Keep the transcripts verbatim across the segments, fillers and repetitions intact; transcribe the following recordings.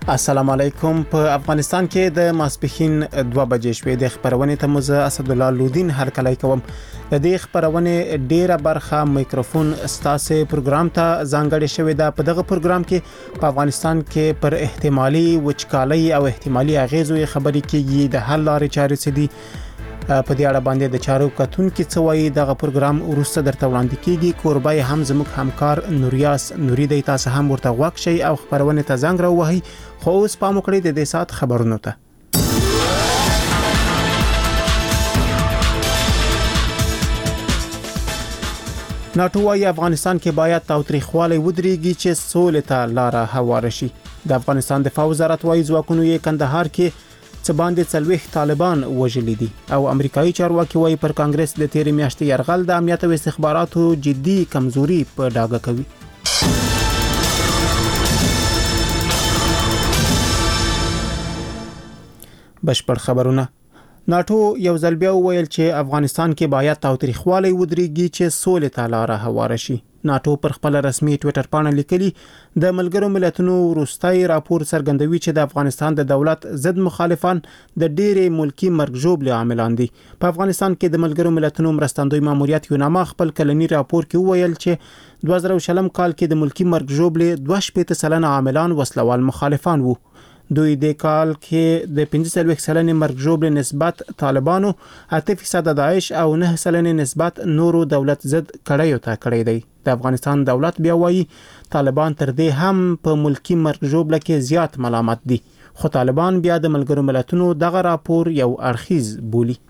السلام علیکم. په افغانستان کې د ماسپښین دوه بجې شوې د خبرونې ته مزه اسد الله لودین هرکلی کوم. د دې خبرونې ډیره برخه میکروفون ستاسو پروګرام ته ځانګړې شوې ده. په دغه پروګرام کې په افغانستان کې پر احتمالي وچکالۍ او احتمالي اغیزو خبرې کیږي. د حل لارې چارې څه دي په دې اړه باندې د چارو کتونکو څه وایي. دغه پروګرام ورسته درته وړاندې کیږي. کوربای هم زموږ همکار نوریاس نوري دی. تاسو هم ورته غوښ شئ او خبرونه ته زنګ راوهئ. خو اوس پام وکړئ د دې سات خبرونو ته. ناتو وايي افغانستان کې باید تاوتریخوالی ودرېږي چې سولې ته لار هواره شي. د افغانستان دفاع وزارت وايي ځواکونو یې کندهار کې څه باندې څلوېښت طالبان وژلي دي او امریکایي چارواکي وايي پر کانګرس د تیرې میاشتې یرغل د امنیت او استخباراتو جدي کمزوري په ډاګه کوي. بشپړ خبرونه. ناتو یو ځل بیا وویل چې افغانستان کې باید تاوتریخوالی ودرېږي چې سولې ته لار هواره شي. ناتو پر خپل رسمي ټوئیټر باندې لیکلي د ملګرو ملتونو وروستي راپور څرګندوي چې د افغانستان د دولت ضد مخالفان د ډېرې ملکی مرګ ژوبل عاملان دي. په افغانستان کې د ملګرو ملتونو مرستندوی ماموریت یوناما خپل کلنی راپور کې وویل چې دوه زره شلم کال کې د ملکی مرګ ژوبل دوه شپېته سلنه عاملان وسلوال مخالفان وو. دوی د کال کې د پنځه څلوېښت سلنې مرګ ژوبل نسبت طالبانو، اته فیصد داعش او نه سلنې نسبت نورو دولت ضد کړیو ته کړی دی. د افغانستان دولت بیا وایي طالبان تر دې هم په ملکی مرګ ژوبل کې زیات ملامت دي. خو طالبان بیا د ملګرو ملتونو دغه راپور یو اړخیز بولي.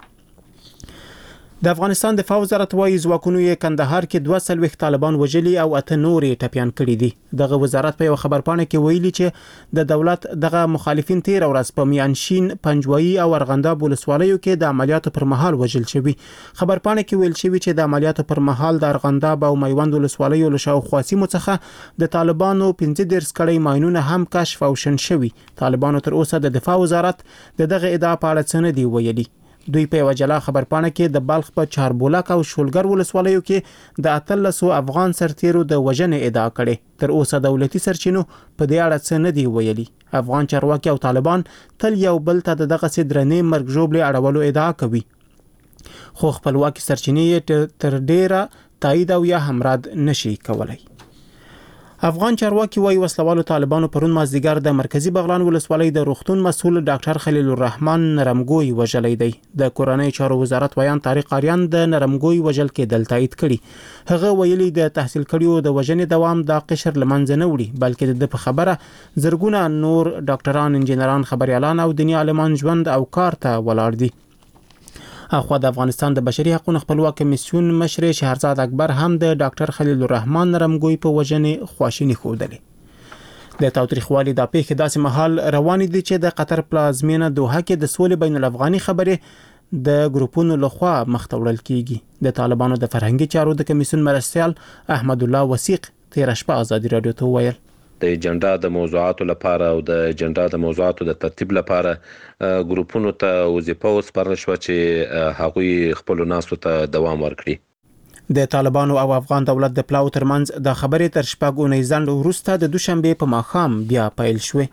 د افغانستان دفاع وزارت وايي ځواکونو یې کندهار کې دوه څلوېښت طالبان وژلي او اته نورې ټپيان کړي دي. دغه وزارت په یو خبرپاڼه کې ویلي چې د دولت دغه مخالفین تیر ورځ په میانشین، پنجوایي او ارغنداب ولسوالیو کې د عملیاتو پر مهال وژل شوي. خبرپاڼه کې ویل شوی چې د عملیاتو پر مهال د ارغنداب او میوند ولسوالیو له شاوخوا سیمو څخه د طالبانو پنځه دېرش کړي ماینونه هم کشف او شن شوي. طالبانو تر اوسه د دفاع وزارت د دغه ادعا په اړه څه نه دی ویلي. دوی په وجلا خبرپاڼه کې د بلخ په چاربولک او شولګر ولسوالیو کې د اتلسو افغان سرتیرو د وژنې ادعا کړې. تر اوسه دولتي سرچینو په دې اړه څه نه دی ویلي. افغان چارواکي او طالبان تل یو بل ته دغه سدرنې مرګ ژوبل اړولو ادعا کوي. خو خپلواکي سرچینې تر ډیره تایید او یا همراد نشي کولای. افغان چارواکي وايي وسلوالو طالبانو پرون مازدیګر د مرکزی بغلان ولسوالۍ د روغتون مسؤل ډاکټر خلیل الرحمن نرمګوی وژلې دی. د کورنۍ چارو وزارت ویان طارق اریان د نرمګوی وژل کې دل تایید کړي. هغه ویلي د تحصیل کړیو د وژنې دوام د قشر لمنځه نه وړي بلکې د په خبره زرګونه نور ډاکټران، انجنیران، خبريالان او دنیا عالمان ژوند او کار ته ولاړ دي. اخوا د افغانستان د بشري حقوقو خپلواک کمیسیون مشر شهرزاد اکبر هم د ډاکټر خلیل الرحمن نرمګوی په وژنې خواشینی ښودلې. د تاوتریخوالي د پیښې داسې مهال روان دي چې د قطر پلازمینه دوحه کې د سولې بین الافغاني خبرې د ګروپونو لخوا مخته وړل کیږي. د طالبانو د فرهنګي چارو د کمیسیون مرستیال احمد الله وثیق تیر شپه ازادي رادیو ته ویل د اجنډا د موضوعاتو لپاره او د اجنډا د موضوعاتو د ترتیب لپاره ګروپونو ته وظیفه وسپارل شو چې هغوی خپل ناسو ته دوام ورکړي. د طالبانو او افغان دولت د پلاو ترمنځ د خبرې تر شپږ اونۍ ځنډ وروسته د دوشنبه په ماښام بیا پیل شوه.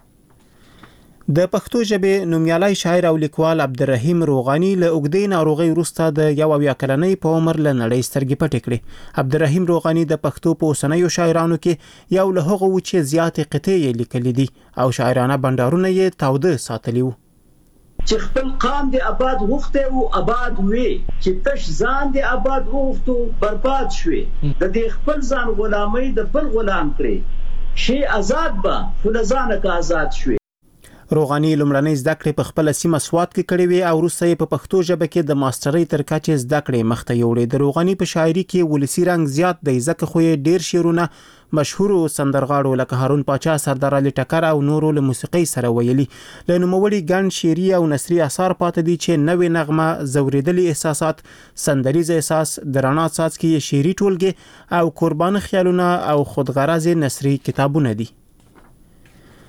د پښتو ژبې نومیالي شاعر او لیکوال عبدالرحیم روغانی له اوږدې ناروغۍ وروسته د یو اویا کلنۍ په عمر له نړۍ سترګې پټې کړې. عبدالرحیم روغانی د پښتو په اوسنیو شاعرانو کې یو له هغو و چې زیاتې قطعې یې لیکلي دي او شاعرانه بندارونه یې تاوده ساتلي وو. چې خپل قام دی آباد غوښته او آباد وي، چې تش ځان دی آباد غوښتو برباد شوي. د دې خپل ځان غلامۍ د بل غلام کړي شي آزاد به فلزانه کا آزاد شوي. روغانی لومړنۍ زده کړې په خپل سیمه سواد کې کړې وي او وروسته یې په پښتو ژبه کې د ماسترۍ تر کچې زده کړې مخته یوړې. د روغانی په شاعري کې ولسی رنګ زیات دی ځکه خو یې ډیر شعرونه مشهورو سندرغاړو لکه هارون پاچا، سردار علي ټکر او نورو له موسیقۍ سره ویلي. له نوموړي ګڼ شعري او نثري اثار پاتې دي چې نوې نغمه، زوریدلي احساسات، سندریز احساس، د رڼا څاڅکي شعري ټولګې او قربان خیالونه او خودغرض نثري کتابونه دي.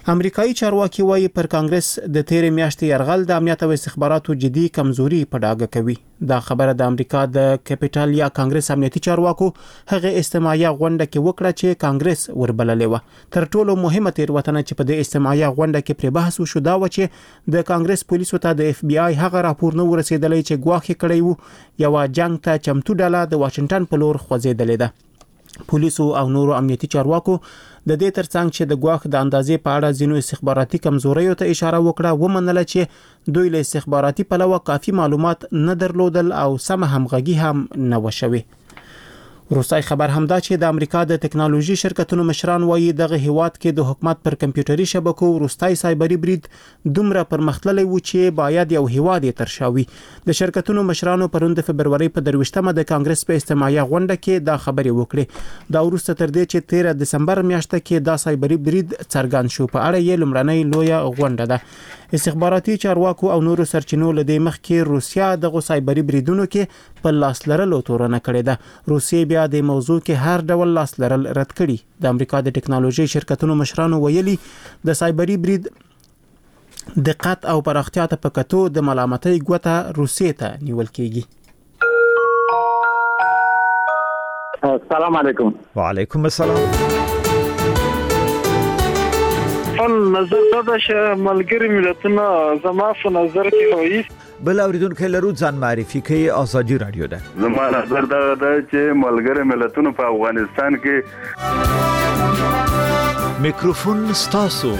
امریکایي چارواکي وايي پر کانګرس د تیرې میاشتې يرغل د امنیت او استخباراتو جدي کمزوري په ډاګه کوي. دا خبره د امریکا د کیپټل یا کانګرس امنیتي چارواکو هغه استماعي غونډه کې وکړه چې کانګرس وربللې و. تر ټولو مهمه تیروتنه چې په دې استماعي غونډه کې پر بحث وشو دا و چې د کانګرس پولیسو ته د اف بی آی هغه راپور نه ورسېدلې چې ګواښ کړی وو یو جنگ ته چمتو ډله د واشنگټن په لور خوځېدلې ده. پولیسو او نورو امنیتي چارواکو د دې ترڅنګ چې د ګواښ د اندازې په اړه ځینو استخباراتي کمزوریو ته اشاره وکړه ومنله چې دوی له استخباراتي پلوه کافي معلومات نه درلودل او سم همغږي هم نه وشوي. روسي خبر هم دا چې د امریکا د ټکنالوژي شرکتونو مشران وایي دغه هیواد کې د حکومت پر کمپیوټري شبکو روسي سایبری برید دومره پرمختللی و چې باید یو هیواد یې ترشاوي. د شرکتونو مشرانو پرون د فبرवरी په درويشتمه د کانګرس په استماعي غونډه کې دا خبرې وکړې. دا وروسته تر دې چې تیرې دسمبر میاشته کې دا سایبری برید څرګند شو. په اړه یې لمړنۍ لویه غونډه ده. استخباراتي چارواکو او نورو سرچینو له دې مخکې روسیا د سایبری بریدونو کې په لاس لرلو تورنه کړې ده. روسیې بیا د موضوع کې هر ډول لاس لرل رد کړي. د امریکا د ټکنالوژي شرکتونو مشرانو ویلي د سایبری برید دقت او پراختیا ته په کتو د ملامتۍ ګوته روسیې ته نیول کیږي. السلام علیکم. وعلیکم السلام. خپل نظر دا چې ملګری ملتونه زما په نظر کې وایي بل اوریدونکو لرو ځان معرفي کوي. ازادي رادیو ده. زما نظر دا ده چې ملګری ملتونه په افغانستان کې میکروفون ستاسو.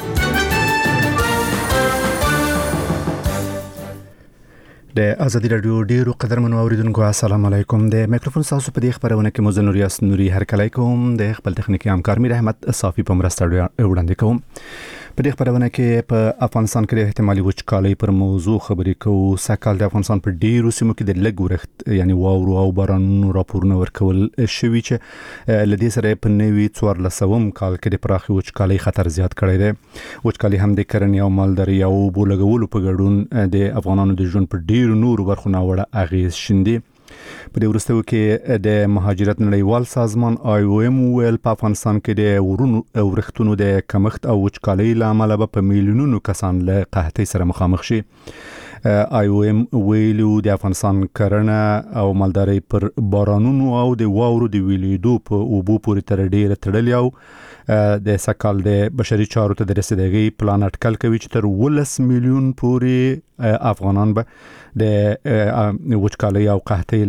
د ازادي رادیو ډیرو قدرمنو اوریدونکو السلام علیکم. د میکروفون تاسو په دې خبرونه کې مو زنوریاس نوري هر کله کوم د خپل تخنیکی همکار میر احمد صافی په مرسته وړاندې کوم. په دې خبرونه کې په افغانستان کې د احتمالي وچکالۍ پر موضوع خبرې کوو. سکهال د افغانستان په ډیرو سیمو کې د لږ ورښت یعنی واورو او بارانونو راپورونه ورکول شوي چې لدې سره په نوي څوارلسم کال کې د پراخي وچکالۍ خطر زیات کړی دی. وچکالۍ هم د کرنې او مالدارۍ او اوبو لګولو په ګډون د افغانانو د ژوند په ډیرو نورو برخو نه وړه اغیز شیندي. په دې وروستیو کې د مهاجرت نړیوال سازمان آی او ایم ویل په افغانستان کې د ورونو ورښتونو د کمښت او وچکالۍ له امله په میلیونونو کسان له قحطۍ سره مخامخ شي. آی او ایم ویلو د افغانستان کرنه او مالدارۍ پر بارانونو او د واورو د ویلیدو په اوبو پورې تر ډیره تړلې او د سکهال د بشري چارو ته د رسیدګۍ پلان اټکل کوي چې تر ولس میلیون پورې افغانان به د وچکالۍ او قحطۍ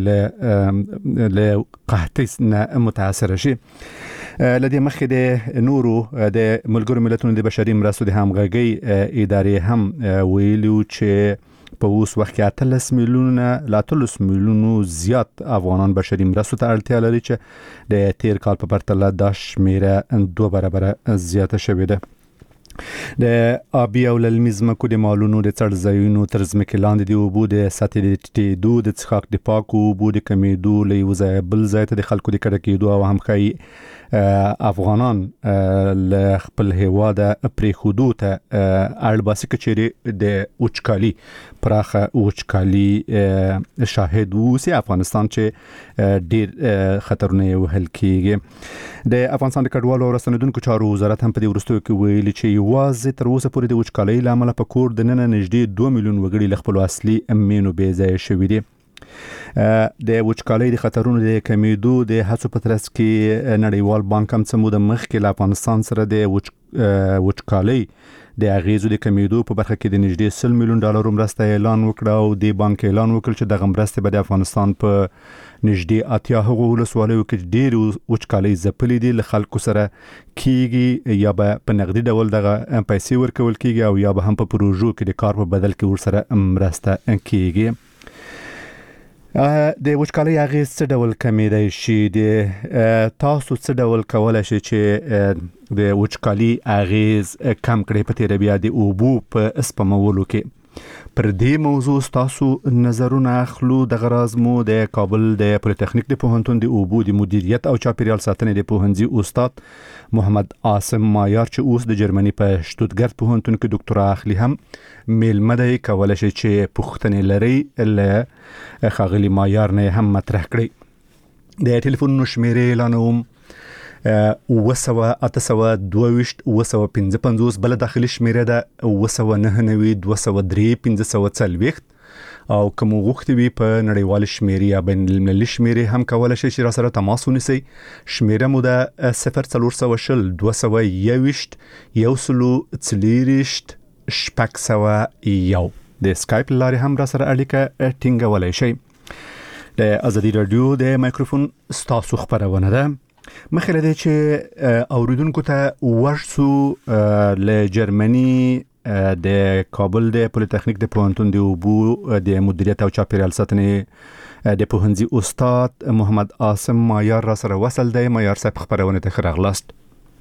له قحطۍ نه متاثر شي. لدې مخکې د نورو د ملګرو ملتونو د بشري مرستو د همغږۍ ادارې هم ویلو چې په اوس وخت کې اتلس میلیونه لا اتلس میلیونو زیات افغانان بشري مرستو ته اړتیا لري چې د تیر کال په پرتله دا شمیره دوه برابره زیاته شوې ده. د آبي او للمي ځمکو د مالونو د څړ ځایونو تر ځمکې لاندې د اوبو د سطحې د ټیټېدو د څښاک د پاکو اوبو د کمیدو له یو ځایه بل ځای ته د خلکو د کډه کېدو او همښایي افغانان له خپل هیواده پرېښودو ته اړ باسي که چیرې د وچکالي پراخه وچکالي شاهد اوسي افغانستان چې ډېر خطرونه یې وهل کېږي. د افغانستان د کډوالو او راستنېدونکو چارو وزارت هم په دې وروستیو کې ویلي چې یوازې تر اوسه پورې د وچکالۍ له امله په کور دننه نږدې دوه میلیون وګړي له خپلو اصلي مینو بې ځایه شوي دي. د وچکالۍ د خطرونو د کمیدو د هڅو په ترڅ کې نړیوال بانک هم څه موده مخکې له افغانستان سره د وچکالۍ د اغیزو د کمیدو په برخه کې د نږدې سل میلیون ډالر مرسته اعلان وکړ او د بانک اعلان وکړ چې دغه مرستې به د افغانستان په نږدې اتیا هغو ولسوالیو کې ډېر وچکالۍ ځپلې دي له خلکو سره کیږي یا به په نقدي ډول دغه پیسې ورکول کیږي او یا به هم په پروژو کې د کار په بدل کې ورسره مرسته کیږي. د وچکالۍ اغیز څه ډول کمیدای شي؟ د تاسو څه ډول کولای شي چې د وچکالۍ اغیز کم کړئ په تیر بیا د اوبو په سپمولو کې؟ پر دې موضوع تاسو نظرونه اخلو. د غراز مو د کابل د پولیټیکنیک د پوهنتون د اوبو د مدیریت او چاپیریال ساتنې د پوهنځي استاد محمد عاصم مایار چې اوس د جرمني په شتوتګارت پوهنتون کې ډاکټرا اخلي هم میلمه دی کولای شي چې پوښتنې لري له ښاغلي مایار نه هم مطرح کړئ. د ټلیفون شمیرې اعلانوم وسوه اتسوه دویشت وسوه پنځه پنځوس بل داخلي شمیره ده وسوه نه نوي دوه سوه درې پنځه سوه څلوېښت او کوم غوښتي وي په نړیوال شمیرې یا بین المللي شمیرې هم کولای شي چې را سره تماس ونیسي. شمیره مو ده صفر څلور سوه شل دوه سوه یوویشت یو سلو څلېرویشت شپږ سوه یو. د سکایپ لارې هم را سره اړیکه ټینګولی شئ. د ازادي رادیو د مایکروفون ستاسو خبرونه ده. مخکې له دې چې اوریدونکو ته ورسو له جرمني د کابل د پولیټیکنیک د پوهنتون د اوبو د مدیریت او چاپیریال ساتنې د پوهنځي استاد محمد عاصم مایار را سره وصل دی. مایار صاحب خبرونه ته ښه راغلاست.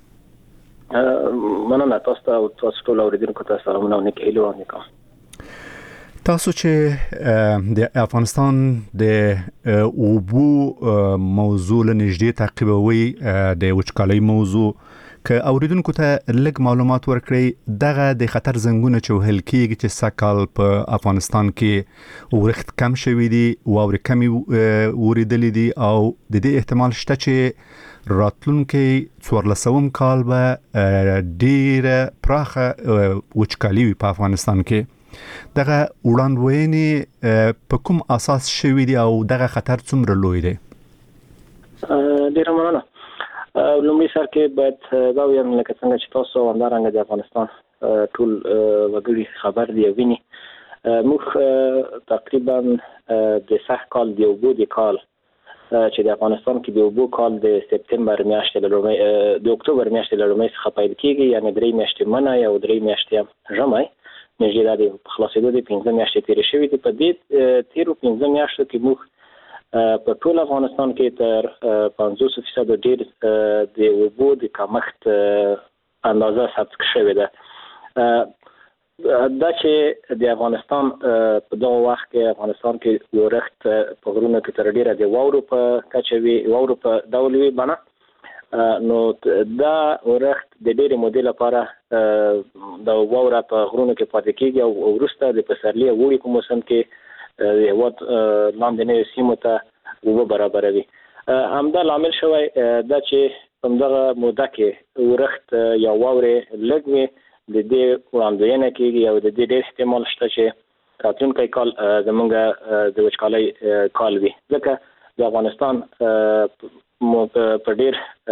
مننه تاسو ته او تاسو ټول اوریدونکو ته سلامونه او نیک هیلې وکړم. تاسو چې د افغانستان د اوبو موضوع لنږدې تعقیبوي د وچکالۍ موضوع که اوریدونکو ته لږ معلومات ورکړي دغه د خطر زنګونه چې وهل کېږي چې سږ په افغانستان کې ورښت کم شوي دي واورې کمې وریدلې دي او د دې احتمال شته چې راتلونکي څوارلسم کال به ډیره پراخه وچکالي وي په افغانستان کې. دغه وړاندوینې په کوم اساس شوي دي او دغه خطر څومره لوی دی؟ ډیره مننه. لومړي سر کې باید دا ویم لکه څنګه چې تاسو همدارنګه د افغانستان ټول وګړي خبر دی ویني موږ تقریبا د سږ کال د اوبو د کال چې د افغانستان کې د اوبو کال د سپتمبر میاشتې له لومړۍ د اکتوبر میاشتې له لومړۍ څخه پیل کیږي یعنی درې میاشتې منی او درې میاشتې ژمی نږدې د خلاصېدو د پنځه میاشتې تیرې شوې دي. په دې تیرو پنځه میاشتو کې موږ په ټول افغانستان کې تر پنځوس فیصد ډېر د اوبو د کمښت اندازه ثبت شوې ده. دا چې د افغانستان په دغه وخت کې افغانستان کې ورښت په غرونو کې تر ډېره د واورو په کچه وي واورو په ډول وي بڼه نو دا ورښت د ډېرې مودې لپاره د واوره په غرونو کې پاتې کېږي او وروسته د پسرلي او اوړي په موسم کې د هېواد لاندنیو سیمو ته اوبه برابروي. همدا لامل شوی دا چې په همدغه موده کې ورښت یا واورې لږ وي د دې وړاندوینه کېږي او د دې ډېر احتمال شته چې راتلونکی کال زموږ د وچکالۍ کال وي ځکه د افغانستان په ډېر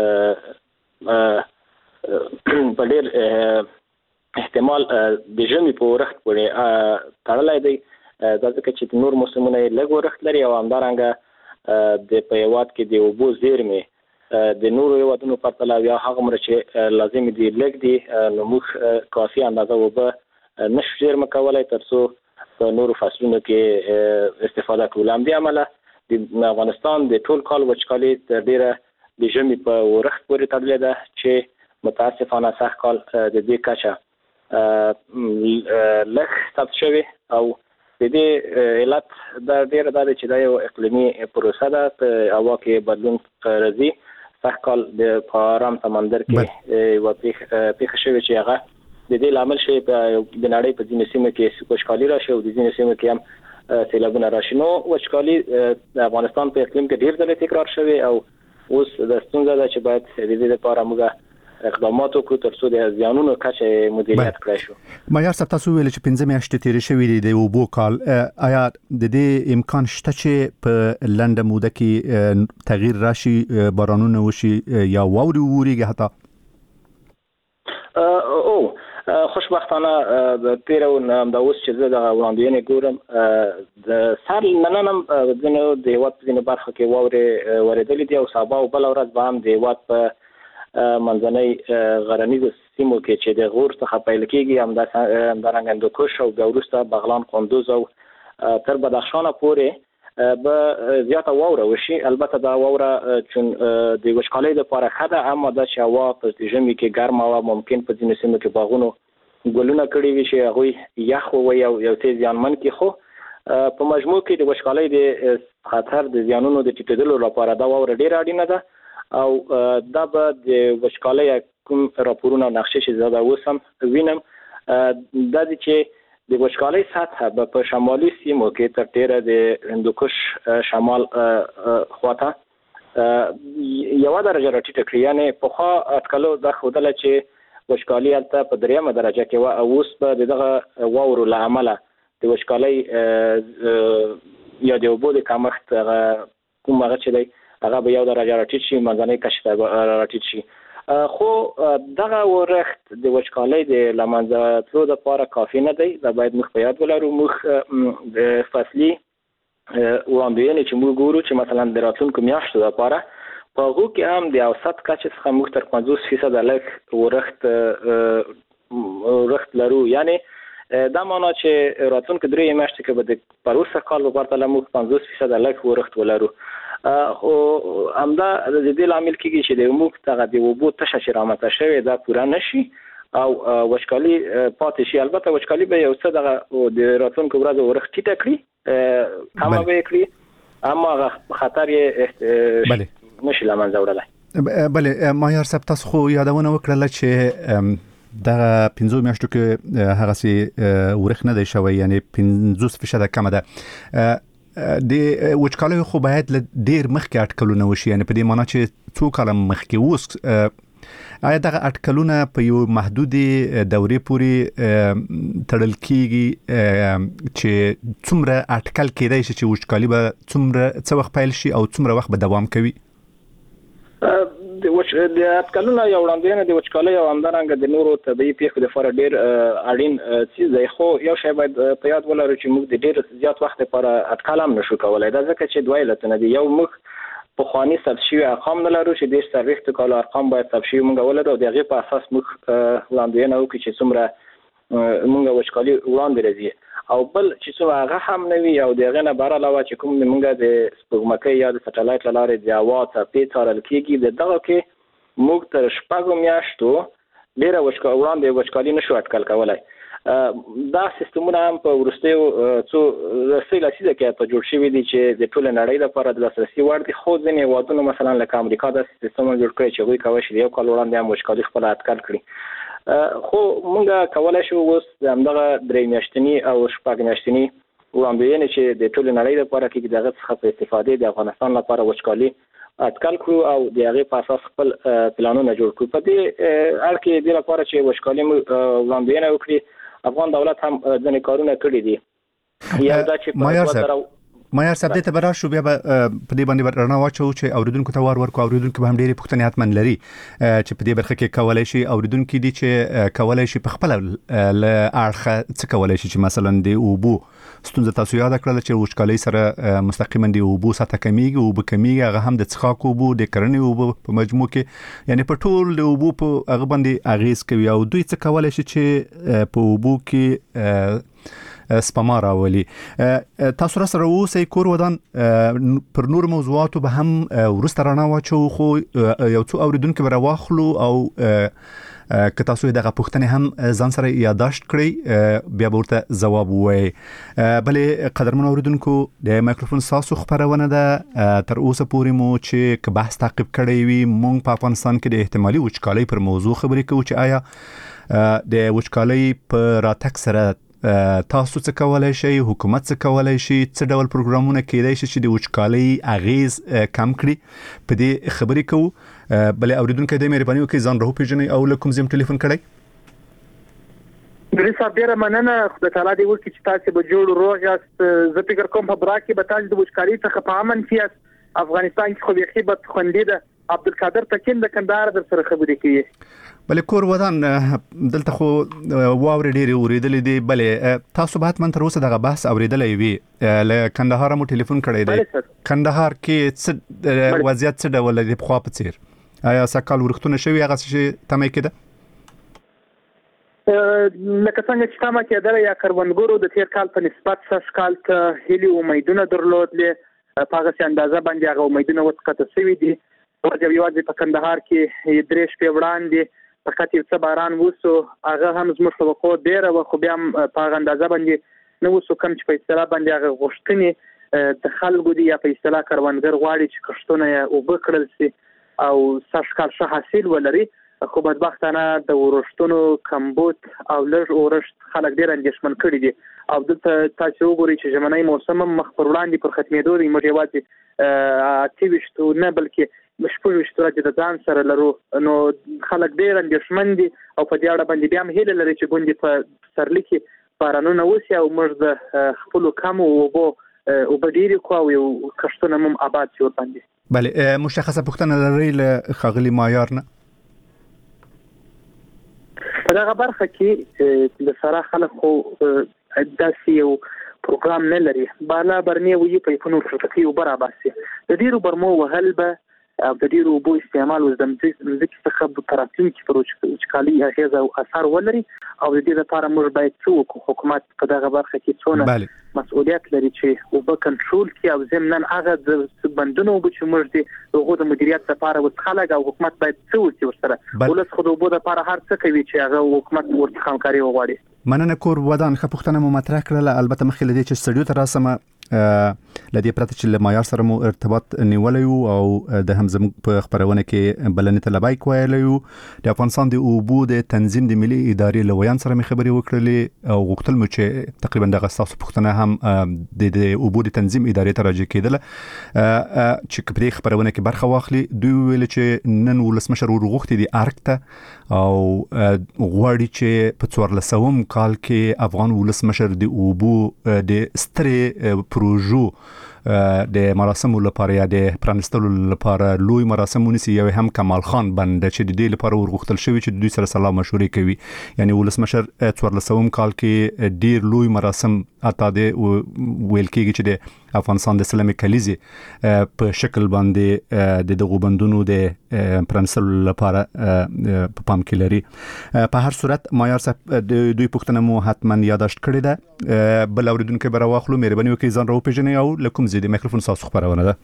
په ډېر احتمال د ژمي په ورښت پورې تړلی دی دا ځکه چې نور موسمونه یې لږ ورښت لري او همدارنګه د په هېواد کې د اوبو زیرمې د نورو هېوادونو پرتله یا هغومره چې لازم دي لږ دي نو موږ کافي اندازه اوبه نشو زیرمه کولی تر څو په نورو فصلونو کې استفاده کړو. له همدې امله د افغانستان د ټول کال وچکالي تر ډیره د ژمي په ورښت پورې تړلې ده چې متاسفانه سږ کال د دې کچه لږ ثبت شوی او د دې علت دا ډیره دا چې دا یو اقلیمي پروسه ده په هوا کې بدلون راځي. سږ کال د په ارام سمندر کې یوه پیښه شوې چې هغه د دې لامل شوی په د نړۍ په ځینو سیمو کې وچکالي راشي او د ځینو سیمو کې هم سیلابونه راشي. نو وچکالي د افغانستان په اقلیم کې ډیر ځله تکرار شوی او اوس د ستونزه ده چې باید د دې لپاره موږ اقدامات وکړو تر څو د زیانونو کچه مدیریت کړای شو. مایار صاحب تاسو ویل چې پنځه میاشتې تیرې شوې دي د اوبو کال آیا د دې امکان شته چې په لنډه موده کې تغییر راشي بارانونه وشي یا واوري ووريږي حتی؟ او خوشبختانه د تیرو د اوس چې زه د وړاندوینې ګورم د سر نن هم ځینو د هېواد په ځینو برخو کې واورې ورېدلې دي او سبا او بله ورځ به هم د هېواد په منځنۍ غرنیزو سیمو کې چې د غور څخه پیل کېږي همدارنګه هندوکش او بیا وروسته بغلان قندوز او تر بدخشانه پورې به زیاته واوره وشي. البته دا واوره چون د وچکالۍ دپاره ښه ده اما دا چې هوا په ژمي کې ګرمه وه ممکن په ځینو سیمو کې باغونو ګلونه کړي وي چې هغوی یخ ووایي او یو څه زیانمن کړي خو په مجموع کې د وچکالۍ د خطر د زیانونو د ټیټېدلو لپاره دا واوره ډېره اړینه ده او دا به د وچکالۍ کوم راپورونه او نقشې چې زه دا اوس هم وینم دا دی چې د وچکالۍ سطحه به په شمالي سیمو کې تر ډېره د هندوکش شمال خواته یو درجه راټیټه کړې. یعنی په خوا اټکلو د خودله چې وچکالي البته په دریمه درجه کې و او اوس په دغه واورو له امله د وچکالۍ یا د اوبو د کمښت کوم هغه چې دی هغه به یو درجه راټیټ شي، منځنۍ کچه ته راټیټ شي. خو دغه ورښت د وچکالۍ د له منځه تلو دپاره کافي نه دی. دا باید موږ په یاد ولرو. موږ د فصلي وړاندوینې چې موږ ګورو چې مثلا د راتلونکو میاشتو دپاره په هغو کې هم د اوسط کچې څخه موږ تر پنځوس فیصده لږ ورښت ورښت لرو. یعنی دا معنا چې راتلونکو درې میاشتې کې به د پروسه کال په پرتله موږ پنځوس فیصده لږ ورښت ولرو. خو همدا د دې لامل کېږي چې د موږ دغه د اوبو تشه چې رامنځته شوې دا پوره نشي او وچکالي پاتې شي. البته وچکالي به یو څه دغه د راتلونکو ورځو ورښت ټیټه کړي، کمه به یې کړي، اما خطر یې نشي له منځه وړلی. بله ماهیار صاحب، تاسو خو یادونه وکړله چې دغه پنځو میاشتو کې هغسې ورښت نه دی شوی، یعنی پنځوس فیصده کمه ده. د وچکالۍ خو باید له ډېر مخکې اټکلونه وشي، یعنی په دې معنا چې څو کاله مخکې اوس آیا دغه اټکلونه په یو محدودې دورې پورې تړل کېږي چې څومره اټکل کېدای شي چې وچکالي به څومره څه وخت پیل شي او څومره وخت به دوام کوي؟ د وچ د اټکلونه یا وړاندوینه د وچکالۍ او همدارنګه د نورو طبیعي پیښو لپاره ډېر اړین څیز دی. خو یو شی باید په یاد ولرو چې موږ د ډېر زیات وخت لپاره اټکل هم نشو کولی. دا ځکه چې دوه علتونه دي. یو، موږ پخواني ثبت شوي ارقام نه لرو چې دېرش څلوېښتو کالو ارقام باید ثبت شوي موږ ولرو او د هغې په اساس موږ وړاندوینه وکړو چې څومره موږ وچکالي وړاندې راځي. او بل چې څو هغه هم نه وي او د هغې نه بهر علاوه چې کوم موږ د سپوږمکۍ یا د سټلایټ له لارې د هوا څپې څارل کېږي، د دغه کې موږ تر شپږو میاشتو ډېره وړاندې وچکالي نشو اټکل کولی. دا سیستمونه هم په وروستیو څو څو لسیزه کې په جوړ شوي دي چې د ټولې نړۍ لپاره د لاسرسي وړ دي. خو ځینې هېوادونو مثلا لکه امریکا داسې سیستمونه جوړ کړي چې هغوی کولی شي د یو کال وړاندې هم وچکالي خپله اټکل کړي. خو موږ کولی شو اوس همدغه درې میاشتني او شپږ میاشتني وړاندوینې چې د ټولې نړۍ لپاره کېږي د هغه څخه په استفادې د افغانستان لپاره وچکالي اټکل کړو او د هغې په اساس خپل پلانونه جوړ کړو. په دې اړ کې دې لپاره چې وچکالي وړاندوینه وکړي، افغان دولت هم ځینې کارونه کړي دي. یو دا چې ماهیار صاحب دې ته به راشو، بیا به په دې باندې رڼا واچوو چې اورېدونکو ته وار ورکړو. اورېدونکي به هم ډېرې پوښتنې حتما لري چې په دې برخه کې کولی شي. اورېدونکي دي چې کولی شي په خپله له اړخه څه کولی شي چې مثلا د اوبو ستونزه تاسو یاده کړله چې وچکالۍ سره مستقیما د اوبو سطحه کمیږي، اوبه کمیږي، هغه هم د څښاک اوبو، د کرنې اوبو په مجموع کې، یعنی په ټول د اوبو په هغه باندې اغېز کوي. او دوی څه کولی شي چې په اوبو کې سپما راولي. تاسو را سره اوسئ کور ودان، پر نور موضوعاتو به هم وروسته رڼا واچوو، خو یو څو اورېدونکي به راواخلو او که تاسو دغه پوښتنې هم ځان سره یادداشت کړئ بیا به ورته ځواب ووایئ. بلې قدرمنو اورېدونکو، د مایکروفون ستاسو خپرونه ده. تر اوسه پورې مو چې که بحث تعقیب کړی وي، موږ په افغانستان کې د احتمالي وچکالۍ پر موضوع خبرې کوو چې آیا د وچکالۍ په راتګ سره تاسو څه کولای شئ، حکومت څه کولای شي، څه ډول پروګرامونه کېدای شي چې د وچکالۍ اغیز کم کړي، په دې خبرې کوو. بلې اورېدونکی دی مهرباني وکړئ ځان راوپېژنئ او له کوم ځای ټلیفون کړی؟ درې صاحب ډېره مننه، خدای تعالی دې وکړي چې تاسو به جوړ روغ یاست. زه فکر کوم په برا کې به تاسو د وچکالۍ څخه په امن کې یاست. افغانستان کې خو بیخي بد خوندي ده. عبدالقادر تکین د کندهار در سره خبرې کوي. بلې کور ودان دلته خو واورې ډېرې اورېدلې دي. بلې تاسو به حتما تر اوسه دغه بحث اورېدلی وي. له کندهار مو ټلیفون کړی دی. کندهار کې څه وضعیت څه ډول دی پخوا په څېر؟ آیا سږکال ورښتونه شوي هغه څه تمه کېده؟ لکه څنګه چې تمه کېدله یا کروندګرو د تېر کال په نسبت سږکال ته هیلې امیدونه درلودلې، په هغسې اندازه باندې هغه امیدونه وسقطه شوي دي. یوازې په کندهار کې درې شپې وړاندې فقط یو څه باران وسو، هغه هم زموږ توقع ډېره وه، خو بیا هم په هغه اندازه باندې نه وسو کوم چې په اصطلاح باندې هغه غوښتنې د خلکو دي یا په اصطلاح کروندګر غواړي چې کښتونه یې اوبه کړل شي او سږکال ښه حاصل ولري. خو بدبختانه د ورښتونو کمبود او لږ اورښت خلک ډېر اندېښمن کړي دي او دلته تاسو وګورئ چې ژمنی موسم مخ پر وړاندې پر ختمېدو دی. موږ یوازې اته ویشتو نه بلکې شپږ ویشت ورځې د ځان سره لرو، نو خلک ډېر اندېښمن دي او په دې اړه باندې بیا هم هیله لري چې ګوندې په پسرلي کې بارانونه وشي او موږ د خپلو کمو اوبو اوبه ډېرې کړو او یو کښتونه هم آباد شي ورباندې. بله، مشخصه پوښتنه لرئ له ښاغلي مایار نه؟ په دغه برخه کې د سره خلک خو داسې یو پروګرام نه لري. بالا برنې وي په پونو څرخي او برابرسي د ډیرو برمو وهل به او د ډیرو اوبو استعمال اوس د مځکې څخه په تراتلونکي پر وچکالي اغیز او اثر ولري او د دې لپاره موږ باید څه وکړو. حکومت په دغه برخه کې څونه مسؤلیت لري چې اوبه کنټرول کړي او ضمناً هغه د بندونو اوبه چې موږ د هغو د مدیریت لپاره وسخلګ او حکومت باید څه وکړي ورسره. ولس خو د اوبو لپاره هر څه کوي چې هغه حکومت ورته همکاري وغواړي. مننه. کور ودان ښه پوښتنه مو مطرح کړله. البته مخکې له دې چې سټډیو ته راسم لدی پرته چې له مایار سره مو ارتباط نیولای او د هم زموږ په خبرونه کې بلنې ته لبیک ویلی یو. د افغانستان د اوبو د تنظیم د ملي ادارې له ویان سره مې خبرې وکړلې او غوښتل مو چې تقریبا دغه ستاسو پوښتنه هم د اوبو د تنظیم ادارې ته راجع کېدله چې په دې خبرونه کې برخه واخلي. دوی ویل چې نن ولسمشر ورغوښتي دي ارګ ته او غواړي چې په څوارلسم کال کې افغان ولسمشر د اوبو د سترې پروژو د مراسمو لپاره یا د پرانستلو لپاره لوی مراسم ونیسي. یو هم کمال خان بند چې د دې لپاره ورغوښتل شوی چې دوی سره سلام مشورې کوي. یعنی ولسمشر څوارلسم کال کې ډیر لوی مراسم اته د ویل کېږي چې د افغانستان د سلمې کلیزې په شکل باندې د دغو بندونو د پرانستلو لپاره په پام کې لري. په هر صورت مایار صاحب دوی پوښتنه مو حتما یاداشت کړې ده. بل اوریدونکو به راواخلو. مهرباني وکړئ ځان راوپېژنئ او له کوم ځای د میکروفون تاسو خبرونه ده.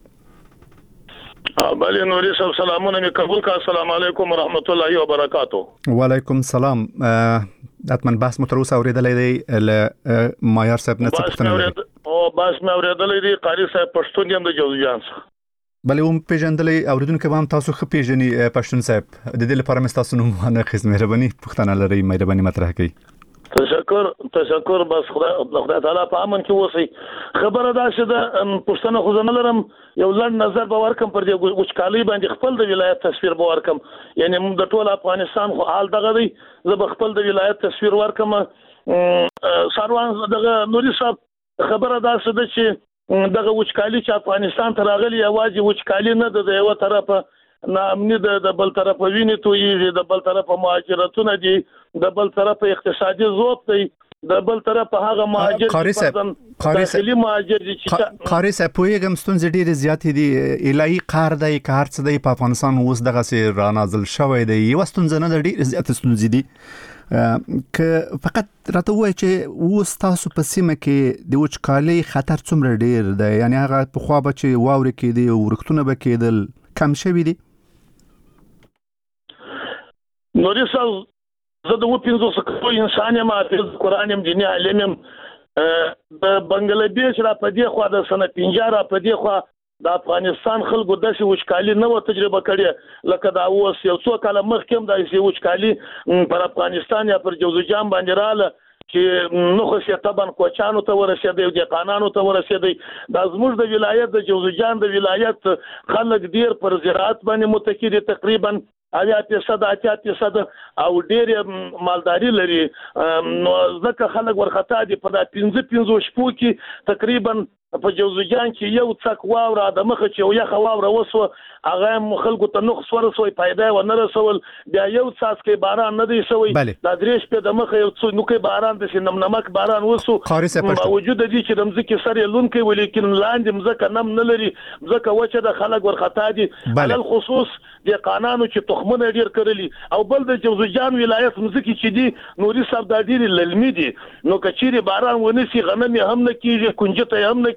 بله نوري صاحب سلامونه مې قبول کا. السلام علیکم ورحمت الله وبرکاتو. وعلیکم السلام. حتما بحث مو تر اوسه اوریدلی دی له مایار صاحب نه څه پوښتنه لرئ؟ او بحث مې اوریدلی دی قاری صاحب پښتون یم د جوزجان څخه. بله هم پیژندلی اوریدونکو به هم تاسو ښه پیژني پښتون صاحب. د دې لپاره مې ستاسو نوم وانخیست. مهرباني پوښتنه لرئ مهرباني مطرح کړئ. تشکر تشکر بس خدای خدای تعالی په امن کې اوسئ. خبره دا چې د پښتنو خو زه نه لرم یو لنډ نظر به ورکم پر دې وچکالۍ باندې خپل د ولایت تصویر به ورکم. یعنی موږ د ټول افغانستان خو حال دغه دی. زه به خپل د ولایت تصویر ورکم. سروان دغه نوري صاحب خبره دا چې چې دغه وچکالۍ چې افغانستان ته راغلی یوازې وچکالۍ نه ده. د یو طرفه ناامني ده، د بل طرفه وینې تویېږي، د بل طرفه مهاجرتونه دي، د بل طرفه اقتصادي ضعف دی، د بل طرفه هغه مهاجر داخلي مهاجر دي چې قاری صاحب پوهېږم ستونزې ډېرې زیاتې دي. الهي قهر دی که هر څه دی په افغانستان اوس دغسې رانازل شوی دی. یوه ستونزه نه ده، ډېرې زیاتې ستونزې دي. که فقط راته ووایي چې اوس تاسو په سیمه کې د وچکالۍ خطر څومره ډېر دی؟ یعنې هغه پخوا به چې واورې کېدې ورښتونه به کېدل کم شوي دي؟ نوري صاحب زه د اووه پنځوس کلو انسان یم، حافظ قرآن یم، دیني عالم یم. د بنګلادیش را په دې خوا د سنه پنځه را په دې خوا د افغانستان خلکو داسې وچکالي نه وه تجربه کړې لکه دا اوس یو څو کاله مخکې هم داسې وچکالي پر افغانستان یا پر جوزجان باندې راغله چې نو خو سي طبعا کوچانو ته ورسېدی او دهقانانو ته ورسېدی. دا زموږ د ولایت د جوزجان د ولایت خلک ډیر پر زراعت باندې متکی دي، تقریبا اویا فیصد اتیا فیصد او ډېر مالداري لري. نو ځکه خلک ورخطا دي. په دا پنځه پنځو شپو کې تقریبا په جوزجان کې یو څک واوره د مخه چې یو یخه واوره وسوه هغه هم خلکو ته نقص ورسوي، پیدا ونه رسول. بیا یو څاڅکی باران نه دی شوی. دا درې شپې د مخه یو څو نوکې باران داسې نمنمک باران وسو. باوجود د دې چې د مځکې سر یې لوند کوي ولیکن لاندې مځکه نم نه لري، مځکه وچه د خلک ورخطا دي. علل خصوص دهقانانو چې تخمونه ډېر کرلي او بل د جوزجان ولایت مځکې چې دي نوري صاحب دا ډېرې للمي دي. نو که چیرې باران ونیسي غنم یې هم نه کېږي، کنجته یې هم نه کېږي.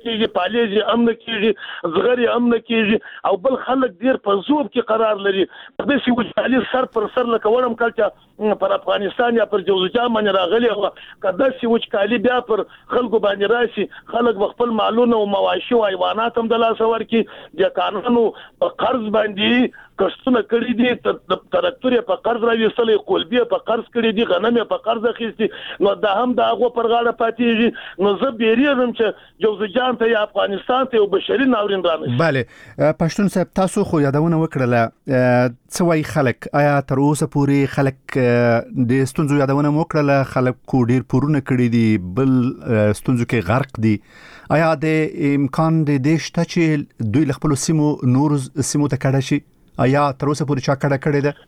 کېږي پالیزي هم نه کېږي زغري هم نه کېږي او بل خلک ډیر په زوب کې قرار لري په دې وچکالي سر پر سر لکه ورم کلچا پر افغانستان یا پر جوزجان باندې راغلي او کله چې وچکالي بیا پر خلکو باندې راشي خلک خپل مالونه او مواشي او حیوانات هم د لاس ورکي د قانونو په قرض باندې کښتونه کړی دي تراکتور په قرض راوېستلې قلبي په قرض کړی دي غنم په قرض اخیستي نو دا هم د هغه پر غاړه پاتېږي نو زه بیریږم چې جوزجان ته یا افغانستان ته یو بشري ناورین رانشي. بله پښتون صاحب تاسو خو یادونه وکړله څه وایي خلک آیا تر اوسه پورې خلک د ستونزو یادونه وکړله خلک کو ډیر پورونه کړی دي بل ستونزو کې غرق دي آیا د امکان د دې شته چې دوی له خپل سیمو نور سیمو ته کډه شي آیا تر اوسه پورې چا کډه کړې ده؟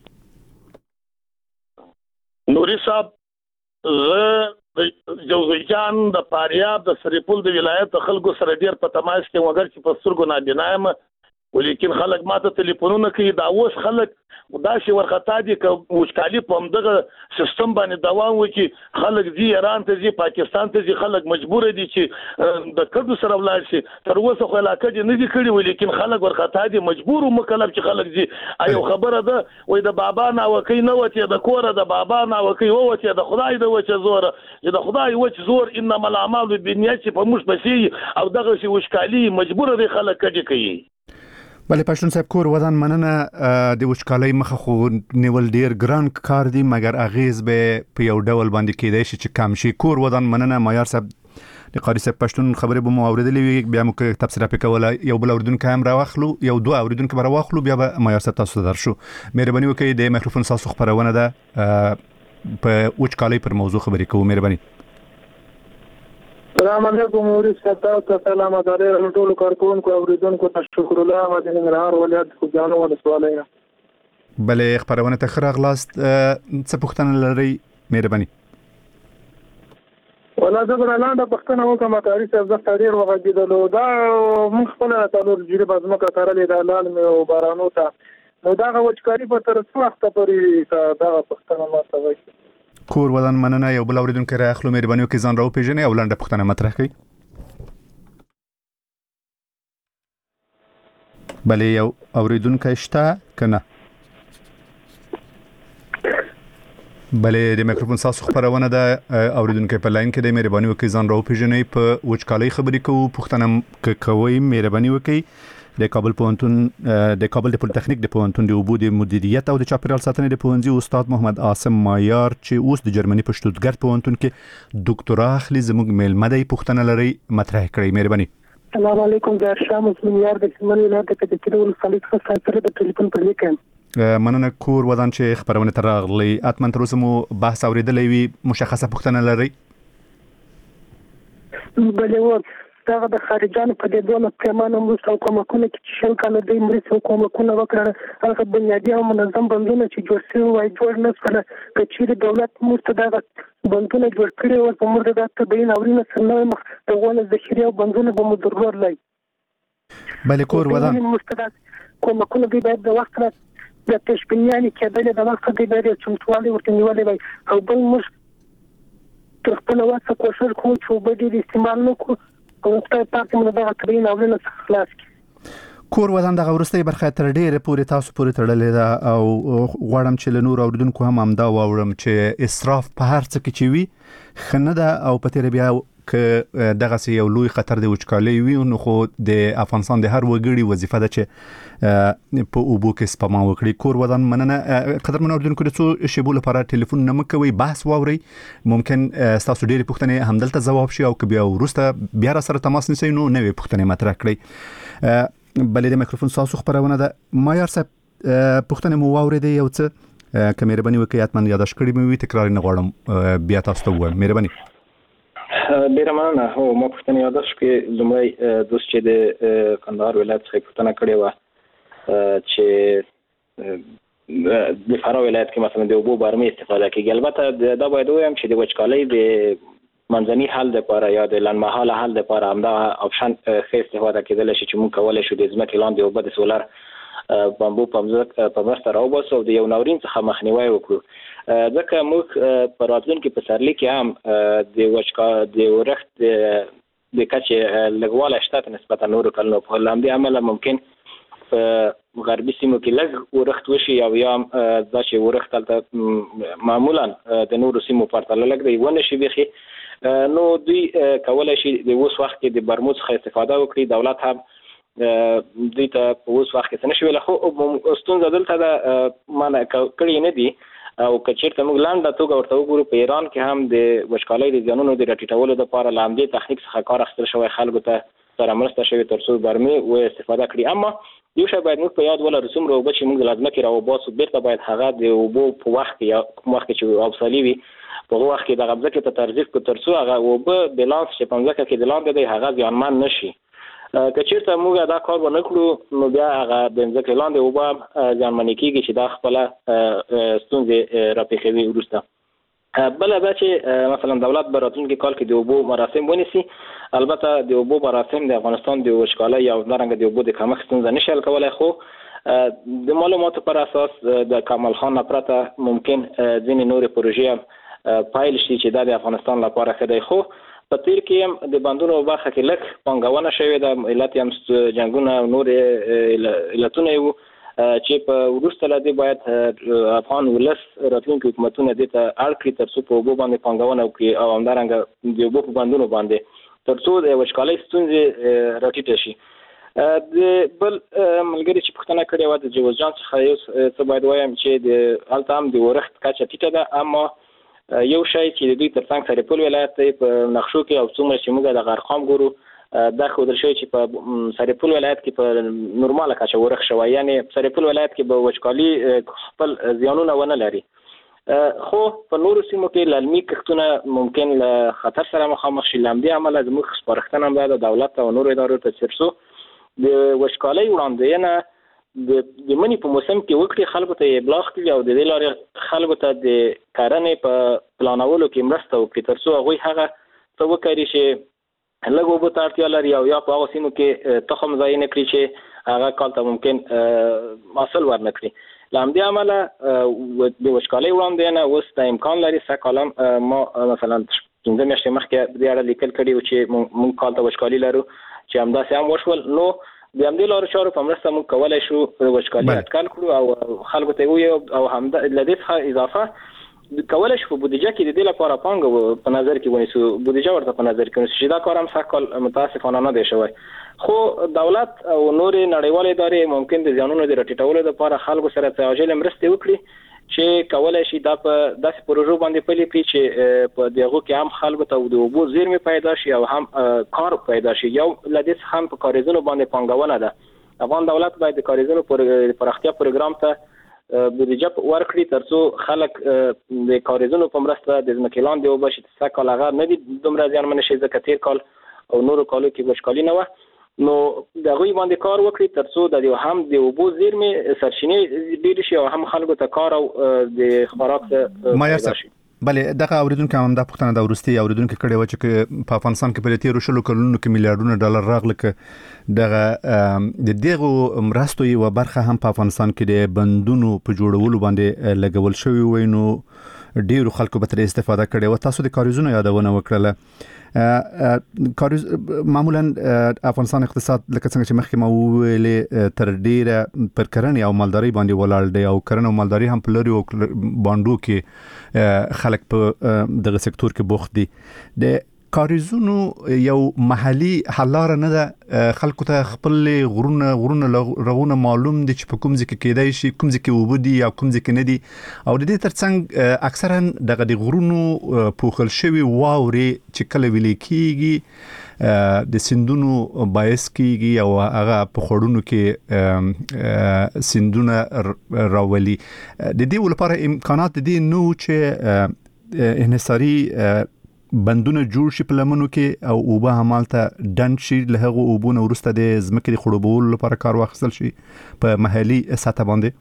نوري صاحب زه د جوزجان د فاریاب د سریپول د ولایت خلکو سره ډیر په تماس کې وګر چې په سترګو نابینا یم ولیکن خلک ماته ټلیفونونه کوي دا اوس خلک دا شي ورختا دي چې وچکالي په همدغه سیستم باندې دوام وکړي خلک ځي ایران ته ځي پاکستان ته ځي خلک مجبور دي چې د کډو سره ولاړ شي تر اوسه خو علاقه دي نه دي کړي ولیکن خلک ورختا دي مجبور او مکلف چې خلک ځي ایو خبره ده وای د بابا نه وکي نه وته د کوره د بابا نه وکي او وته د خدای د وچه زور چې د خدای وچ زور انما الاعمال بالنیات په مش بسي او دغه شي وچکالي مجبور دي خلک کډي کوي. بله پښتون صاحب کور ودان مننه د وچکالۍ مخه خو نیول ډیر ګران کار دی مګر اغیز به په یو ډول باندې کېدای شي چې کم شي کور ودان مننه معیار صاحب د قاری صاحب پښتون خبرې به مو اوریدلې بیا مو تفسیر پکوله یو بل اوریدونکو هم راوخلو یو دوه اوریدونکو به راوخلو بیا به معیار صاحب تاسو درشو مهرباني وکړئ د میکروفون تاسو خبرونه ده په وچکالۍ پر موضوع خبرې کوو مهرباني. السلام علیکم موري صاحب سلام علیکم ټول کارکونکو اوریدونکو ته شکر الله مدین نهار ولایت خو ځانو ول سوالای بلې خبرونه ته خره غلاست څه پوښتنه لري مهرباني ولا زه برلاند پښتنه وکم تاریخ صاحب زه ډیر وغږیدلو دا موږ خپل تاسو جری بازمه کارلې د لال مې او بارانو ته نو دا وچکاري په تر څو وخت پورې دا پښتنه ماته وایي کور ودان مننه یو بل اوریدونکو راخلو مهرباني وکړئ ځان راو پیژنئ او لنډه پوښتنه مطرح کړئ. بلې یو اوریدونکو شته کنه بلې د میکروفون تاسو خبرونه ده اوریدونکو په لاین کې د مهرباني وکړئ ځان راو پیژنئ په وچکالۍ خبرې کوو پوښتنه کوي مهرباني وکړئ د کابل پوهنتون د کابل د پولیټیکنیک د پوهنتون د اوبو د مدیریت او د چاپیریال ساتنې د پوهنځي استاد محمد عاصم مایار چې اوس د جرمني په شتوتګارت پوهنتون کې ډاکټرا اخلي زموږ میلمه دی پوښتنه لري مطرح کړئ مهرباني. السلام علیکم د شام مسلمان د سیمې ولایت کې د کډول خلیق سره د ټلیفون پر لیکم مننه کور ودان چې خبرونه تر راغلي اتمن تر اوسه مو بحث اوریدلې وي مشخصه پوښتنه لري بلې و دا د خارجانو په دې ډول پیمانه موږ کومکونه چې شل کاله د امریکا کومکونه وکړه هغه بنیادی او منظم بندونه چې جوړ شوی وای جوړ نه سره کچېری دولت موږ ته دا بندونه جوړ کړي او په موږ د تبین اورینه سره مخ ته ونه د شریعه بندونه به مدرور لای بلې کور ودان کومکونه به د وخت د تشبینیاني کېدل د وخت د بیرې چمتوالي ورته نیولې وای او بل موږ تر خپل واسه کوشش کوو چې به دې استعمال نکړو او ستاسو پاتې موږ د تبین اورینه خلاص کور ودان د غورستۍ برخه تر ډیره پورې تاسو پورې تړلې ده او غواړم چې له نور اوریدونکو هم امدا واورم چې اسراف په هر څه کې چې وي خنه ده او په تیر بیا ک دغه سي یو لوی خطر دی وچکالي وي نو خو د افغانستان د هر وګړي وظیفه ده چې په اوبو کې سپما وکړي کور ودان مننه قدرمن اوریدونکو د څو شیبو لپاره ټلیفون نه مکوي بحث واوري ممکن تاسو ډېری پوښتنې همدلته جواب شي او که بیا ورسته بیا را سره تماس نیسئ نو نوې پوښتنې مطرح کړئ بلې د میکروفون تاسو خبرونه ده مایار صاحب پوښتنه مو واورېدې یو څه که مهرباني وکړئ حتما یاداښت کړی مې وي تکرار نه غواړم بیا تاسو ته ووایم مهرباني. ډیره مننه هو ما پوښتنه یاداښت کړې لومړی دوست چې د کندهار ولایت څخه پوښتنه کړې وه چې د فراه ولایت کې مثلا د اوبو بارمې استفاده کیږي البته دا باید ووایم چې د وچکالۍ د منځني حل لپاره یا د لنډمهاله حل لپاره همدا اپشن ښه استفاده کېدلی شي چې موږ کولی شو د ځمکې لاندې اوبه د سولر بمبو په مرسته راوباسو او د یو ناورین څخه مخنیوی وکړو ځکه موږ په راتلونکي پسرلي کې هم د وچکا د ورښت د کچې لګواله شته نسبت نورو کلونو په لامل عمله ممکن په غربي سیمو کې لږ ورښت وشي او یا دا چې ورښت تلته معمولا د نورو سیمو پرتله لږ دی ونه شي بيخي نو دوی کولای شي د اوس وخت کې د برمود څخه استفاده وکړي. دولت هم دوی ته په اوس وخت کې څه نشي ویل خو ستونزه دلته د معنی کړی نه دي او کچېرته موږ لاندې توګه ورته وګورو په ایران کې هم د وشکالۍ د زیانونو د راټیټولو لپاره لاندې تخنیک څخه کار اخیستل شوی خلکو ته سره مرسته شوی تر څو برمې و استفاده کړي. اما یو شی باید موږ په یاد ولرو څومره اوبه چې موږ لازمه کې راوباسو بیرته باید هغه د اوبو په وخت کې یا کوم وخت چې ابسالي وي په هغه وخت کې د غبزه ته ترجیح کو تر څو هغه اوبه بالانس چې په ځکه کې د لاندې دی هغه ځانمان نشي. که چیرته موږ دا کار ونه کړو نو بیا هغه د ځکه لاندې اوبه ځانمنې کیږي چې دا خپل ستونزې راپېښوي وروسته. بل دا چې مثلا دولت به راتلونکي کال کې د اوبو مراسم ونیسي. البته د اوبو مراسم د افغانستان د وچکالۍ او دغه د اوبو د کمښت ستونزه نشي حل کولای خو د معلوماتو پر اساس د کمال خان پرته ممکن ځینې نورې پروژې پایل شي چې د افغانستان لپاره ښه دی. خو په تیر کې د بندونو برخه کې لږ پانګونه شوې ده علت هم جنګونه او نور علتونه وو چې په وروسته لدی باید افغان ولس راتلونکي حکومتونه د ته اړ کړي تر څو په اوبو باندې پانګونه وکړي او همدارنګه د اوبو په بندونو باندې تر څو د وچکالۍ ستونزې راټیټه شي. د بل ملګری چې پوښتنه کړې وه د جوز جان څخه یو څه باید وایم چې د هلته هم د ورښت کچه ټیټه ده اما یو شی چې د دوی تر څنګ سرپل ولایت دی په نقشو کې او څومره چې موږ د غرقام ګورو دا ښودل شوی چې په سرپل ولایت کې په نورماله کچه ورښت شوی یعنې سرپل ولایت کې به وچکالي خپل زیانونه ونه لري. خو په نورو سیمو کې للمي کښتونه ممکن له خطر سره مخامخ شي. له همدې امله زموږ سپارښتنه هم دا د دولت او نورو ادارو ته تر څو د وچکالۍ وړاندوینه د مني په موسم کې وکړي خلکو ته ابلاغ کړي او د دې لارې خلکو ته د کرنې په پلانولو کې مرسته وکړي تر څو هغوی هغه څه وکړي چې لږ اوبو ته اړتیا لري او یا په هغو سیمو کې تخم ضایع نه کړي چې هغه کال ته ممکن حاصل ورنه کړي. له همدې امله د وچکالۍ وړاندوینه اوس د امکان لري سږ کال ما مثلا پنځه میاشتې مخکې په دې اړه لیکل کړي وو چې موږ کال ته وچکالي لرو چې همداسې هم وشول. نو د همدې لارو چارو په مرسته موږ کولی شو د وچکالي اټکل کړو او خلکو ته ووایو او همدا له دې څخه اضافه کولی شو په بودیجه کې د دې لپاره پانګه په نظر کې ونیسو بودیجه ورته په نظر کې ونیسو چې دا کار هم سږ کال متاسفانه نه دی شوی. خو دولت او نورې نړیوالې ادارې ممکن د زیانونو د راټیټولو لپاره خلکو سره تعاجل مرستې وکړي چې کولی شي دا په داسې پروژو باندې پلي کړي چې په دغو کې هم خلکو ته د اوبو زیرمې پیدا شي او هم کار پیدا شي. یو له دې څخه هم په کاریزونو باندې پانګونه ده. افغان دولت باید د کاریزونو پراختیا پروګرام ته بودیجه ورکړي تر څو خلک د کاریزونو په مرسته د ځمکې لاندې اوبه چې سږ کال هغه نه دي دومره زیانمنې شي ځکه تېر کال او نورو کالو کې وچکالي نه وه. نو د هغوی باندې کار وکړي تر څو د هم د اوبو زیرمې سرچینې ډېرې شي او هم خلکو ته کار او د خوراک پیدا شي. بلې دغه اوریدونکو هم دا پوښتنه د وروستي اوریدونکو کړې و چې په افغانستان کې په تیرو شلو کلونو کې میلیارډونه ډالر راغله ک دغه د دغه مرستو یو برخه هم په افغانستان کې د بندونو په جوړولو باندې لګول شوی وای نو ډیرو خلکو به تر استفاده کړي و. تاسو د کاریزونو یادونه وکړه. کاریز معمولا افغانستان اقتصاد لکه څنګه چې مخکې ما ویلې تر ډیره پر کرنې او مالداري باندې ولاړ دی او کرنه او مالداري هم په لري او باندو کې خلک په دغه سکتور کې بوخت دي. د کاریزونو یو محلي حل لاره نه ده. خلکو ته خپل غرونه غرونه رغونه معلوم دي چې په کوم ځای کې کېدای شي کوم ځای کې اوبه دي یا کوم ځای کې نه دي او د دې ترڅنګ اکثرا دغه د غرونو پوښل شوي واورې چې کله ویلې کېږي د سیندونو باعث کېږي او هغه په خوړونو کې سیندونه راولي. د دې لپاره امکانات دي نو چې انحصاري بندونه جوړ شي په لمنو کې او اوبه همالته ډنډ شي له هغو اوبو نه وروسته د ځمکې د خړوبولو لپاره کار واخیستل شي په محلي سطح باندې.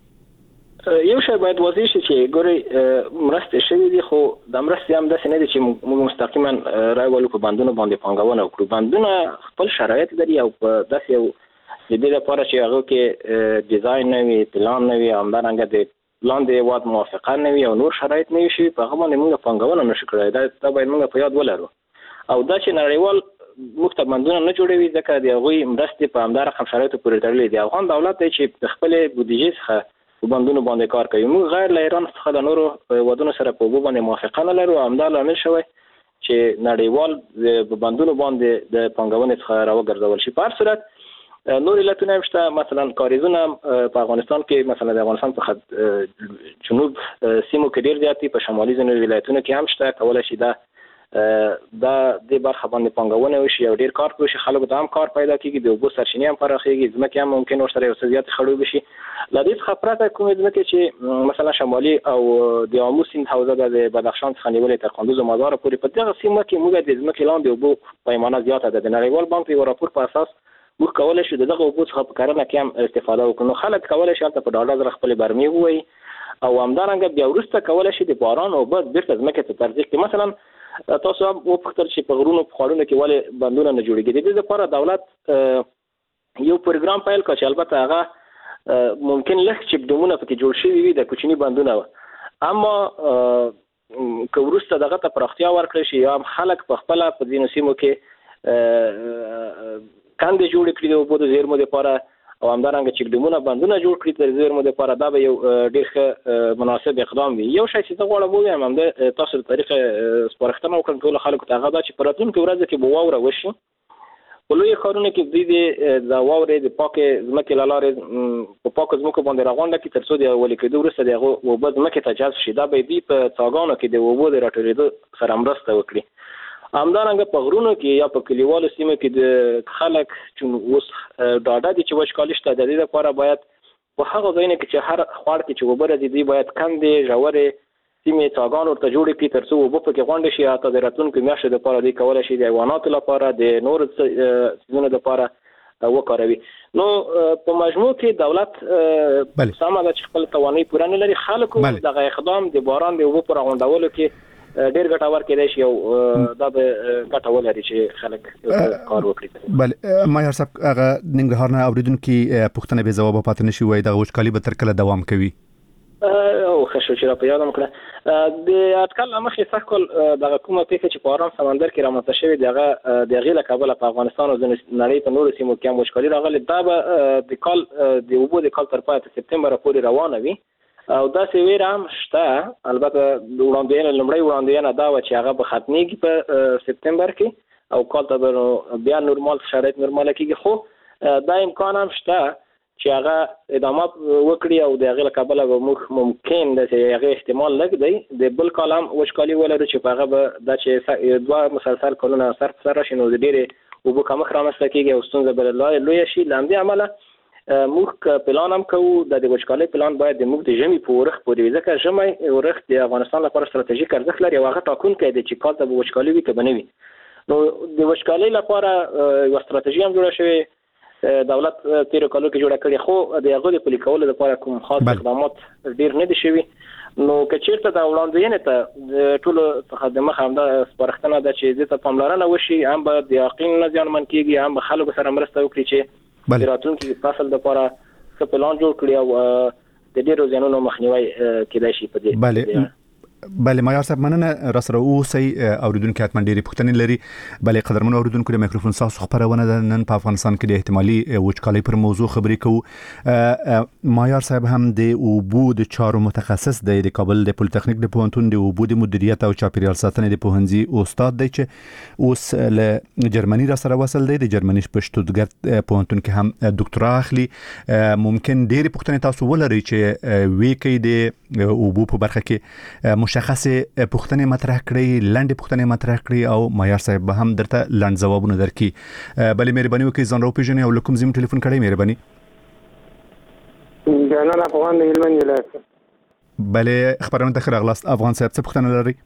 یو شی باید واضح شي چې ګورئ مرستې شوي دي خو د مرستې هم داسې نه دي چې موږ مستقیما راولو په بندونو باندې پانګونه وکړو. بندونه خپل شرایط لري او په داسې یو د دې لپاره چې هغه کې ډیزاین نه وي پلان نه وي همدارنګه د لاندې هېواد موافقه نه وي او نور شرایط نه وي شي په هغه باندې موږ پانګونه نشو کړی. دا باید موږ په یاد ولرو او دا چې نړیوال موږ ته بندونه نه جوړوي ځکه د هغوی مرستې په همدا رقم شرایطو پورې تړلې دي. افغان دولت دی چې د خپلې بودیجې څخه په بندونو باندې کار کوي. موږ غیر له ایران څخه د نورو هېوادونو سره په اوبو باندې موافقه نه لرو. همدا لامل شوی چې نړیوال په بندونو باندې د پانګونې څخه راوګرځول شي. په هر صورت نور علتونه هم شته، مثلا کاریزونه په افغانستان کې مثلا د افغانستان په جنوب سیمو کې ډېر زیات دي، په شمالي ځینو ولایتونو کې هم شته. کولی شي دا دا د برخه باندې پانګونه وشي او ډیر کار وشي، خلکو ته هم کار پیدا کیږي، د اوبو سرچینې هم پراخیږي، ځمکې هم ممکن ورسره یو څه زیات خړوب شي. له دې څخه پرته کومې ځمکې چې مثلا شمالي او د آمو سیند حوزه د بدخشان څخه نیولې تر کندوز او مزار پورې په دغه سیمه کې موږ د ځمکې لاندې اوبو پیمانه زیاته ده. د نړیوال بانک یو راپور په اساس موږ کولی شو دغه اوبو څخه په کرنه کې هم استفاده وکړو. نو خلک کولی شي هلته په ډاډه زړه خپلې برمې ووایي او همدارنګه بیا وروسته کولی شي د باران اوبه بېرته ځمکې ته ترجیح کړي. مثلا تاسو هم وپوښتل چې په غرونو په ښارونو کې ولې بندونه نه جوړېږي. د دې لپاره دولت یو پروګرام پیل کړ چې البته هغه ممکن لږ چپډمونه پکې جوړ شوي وي د کوچني بندونه، اما که وروسته دغه ته پراختیا ورکړی شي یا هم خلک په خپله په ځینو سیمو کې کندې جوړې کړي د اوبو د زیرمو دپاره او همدارنګه چکډمونه بندونه جوړ کړي د زیرمو دپاره، دا به یو ډېر ښه مناسب اقدام وي. یو شی چې زه غواړم ووایم همدا تاسو د تاریخ سپارښتنه وکړم ټولو خلکو ته، هغه دا چې په راتلونکو ورځو کې به واوره وشي په لویو ښارونو کې دوی د واورې د پاکې ځمکې له لارې په پاکو ځمکو باندې راغونډه کړي تر څو د ولې کېدو وروسته د هغو اوبه ځمکې ته جذب شي. دا به دوی په څاګانو کې د اوبو د راټولېدو سره مرسته وکړي. همدارنګه په غرونو کې یا په کلیوالو سیمو کې د خلک چې اوس ډاډه دي چې وچکالي شته، د دې لپاره باید په هغه ځایونو کې چې هر خوړ کې چې اوبه راځي دوی باید کندې ژورې سیمې څاګانو ورته جوړې کړي تر څو اوبه پکې غونډې شي. حتی د راتلونکو میاشتو دپاره دوی کولی شي د حیواناتو لپاره د نورو څیزونو دپاره وکاروي. نو په مجموع کې دولت سمه ده چې خپل توانایي پوره نه لري. خلکو دغه اقدام د باران د اوبو په راغونډولو کې ډېر ګټور کېدای شي او دا به ګټه ولري چې خلک کار وکړي. بله مایار صاحب، هغه ننګرهار نه اورېدونکي پوښتنه بې ځوابه پاتې نه شي، وایي دغه وچکالي به تر کله دوام کوي؟ او ښه شو چې را په یاده مو کړه. د اټکل له مخې سږ کال دغه کومه پېښه چې په ارام سمندر کې رامنځته شوې د هغه د هغې له کبله په افغانستان او نړۍ په نورو سیمو کې هم وچکالي راغلې. دا به د کال د اوبو د کال تر پایه تر سپتمبره پورې روانه وي او داسې ویره هم شته. البته د وړاندوینه لومړۍ وړاندوینه دا وه چې هغه به ختمېږي په سپتمبر کې او کال ته به بیا نورمال شرایط نورماله کېږي، خو دا امکان هم شته چې هغه ادامه وکړي او د هغې له کبله به موږ ممکن د هغې احتمال لږ دی د بل کال هم وچکالي ولرو چې په هغه به دا چې دوه مسلسل کلونه سر په سر راشي نو د ډېرې اوبو کمښت رامنځته کېږي او ستونزه به لویه شي. له همدې امله موږ پلان هم کوو د د وچکالۍ پلان باید د موږ د ژمي په ورښت پورې وي، ځکه ژمی ورښت د افغانستان لپاره ستراتیژیک ارزښت لري او هغه ټاکونکی دی چې کال ته به وچکالي وي که به نه وي. نو د وچکالۍ لپاره یوه ستراتیژي هم جوړه شوې، دولت تیرو کالو کې جوړه کړې، خو د هغو د پلي کولو لپاره کوم خاص اقدامات ډېر نه دي شوي. نو که چېرته د وړاندوینې ته د ټولو څخه د مخه همدا سپارښتنه ده چې دې ته پاملرنه وشي، هم به د یقین نه زیانمن کېږي، هم به خلکو سره مرسته وکړي چې د راتلونکي فصل دپاره ښه پلان جوړ کړي او د ډېرو زیانونو مخنیوی کېدای شي په دې. بله بله مایار صاحب، مننه را سره اوسئ. اوریدونکي حتما ډېرې پوښتنې لري. بله قدرمنو اوریدونکو، د مایکروفون ستاسو خپرونه ده. نن په افغانستان کې د احتمالي وچکالۍ پر موضوع خبرې کوو. مایار صاحب هم د اوبو د چارو متخصص دی، د کابل د پولیتخنیک د پوهنتون د اوبو د مدیریت او چاپیریال ساتنې د پوهنځي استاد دی چې اوس له جرمني را سره وصل دی. د جرمني په شتوتګارت پوهنتون کې هم ډاکټرا اخلي. ممکن ډېرې پوښتنې تاسو ولرئ چې وی کوي د اوبو په برخه کې مشخصه پوښتنې مطرح کړئ، لنډې پوښتنې مطرح کړئ او مایار صاحب به هم درته لنډ ځوابونه درکړي. بلې مهرباني وکړئ ځان راوپېژنئ او له کوم ځای مو ټلیفون کړی؟ مهرباني. جانان افغان د هلمند ولایت. بلې خپرونه ته ښه راغلاست. افغان صاحب څه پوښتنه لرئ؟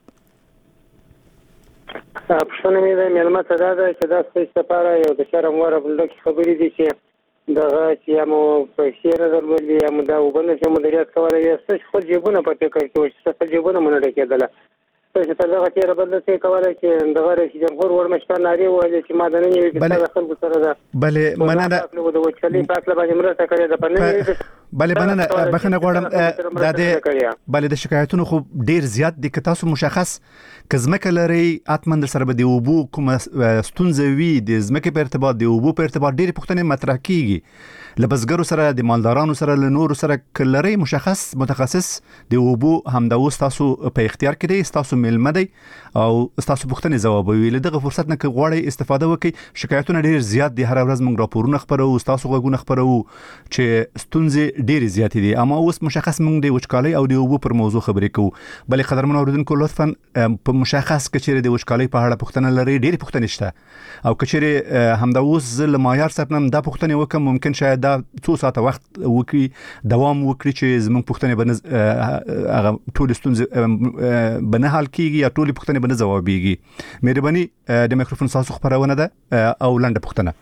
پوښتنه مې ده مېلمه ته دا ده چې دا ستاسو لپاره یو د شرم وړ بلډک خبرې دي چې دغه چې یا مو پیسې نه درلودې یا مو دا اوبه نشئ مدیریت کولی یا ستاسو خپل جیبونه په فکر کې وو چې ستاسو جیبونه مو نه ډکېدله چې تر دغه تیر بل څه کولای چې دغه رئیس جمهور ورمشپان ناری وایي چې ماده نه وي چې خلکو سره ده بلې مننه د وچکلي په اړه باندې مرسته کوي د پنځه بلې مننه بخنه غواړم د دې بلې د شکایتونو خو ډیر زیات دي که تاسو مشخص کزمکه لري اتمن در سره به دی وبو کوم ستونزه وي د زمکه په ارتباط دی وبو په ارتباط ډیر پوښتنې مطرح کیږي لبسګرو سره د مالدارانو سره له نورو سره کلري مشخص متخصص دی وبو هم د تاسو په اختیار کې دی تاسو ملمه دی او تاسو پوښتنې ځواب ویل دغه فرصت نه غواړي استفاده وکړي شکایتونه ډیر زیات دي هر ورځ موږ راپورونه خبرو تاسو غوښنه خبرو چې ستونزې ډیر زیات دي اما اوس مشخص موږ د وچکالي او د وبو پر موضوع خبرې کوو بلې قدرمن اوریدونکو لطفا په مشخص کچېره د وچکالي په اړه پوښتنه لري ډیر پوښتنې شته او کچېره هم د اوس زل معیار سپنم دا پوښتنه وکم ممکن شاید دا څو ساعته وخت وکړي دوام وکړي چې زموږ پوښتنې بنز هغه ټول ستونزې بنه حل کیږي یا ټول پوښتنې بنه ځوابيږي مهرباني د میکروفون تاسو خبرونه ده او لاندې پوښتنه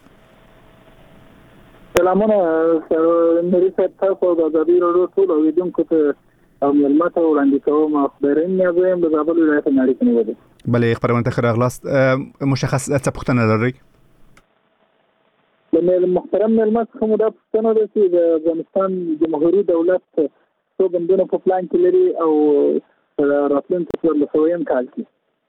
سلامونه مری صاحب تاسو د ازادي راډیو ټول اوریدونکو ته او ملمته وړاندې کوم خبرین نه زم د زابل ولایت نه اړیکه نیولې بلې خبرونه ته راغلاست مشخص څه پوښتنه لري د محترم ملمت کوم د پښتنو د چې د افغانستان جمهوریت دولت څو بندونه په پلان کې لري او راتلونکي په لسویم کال کې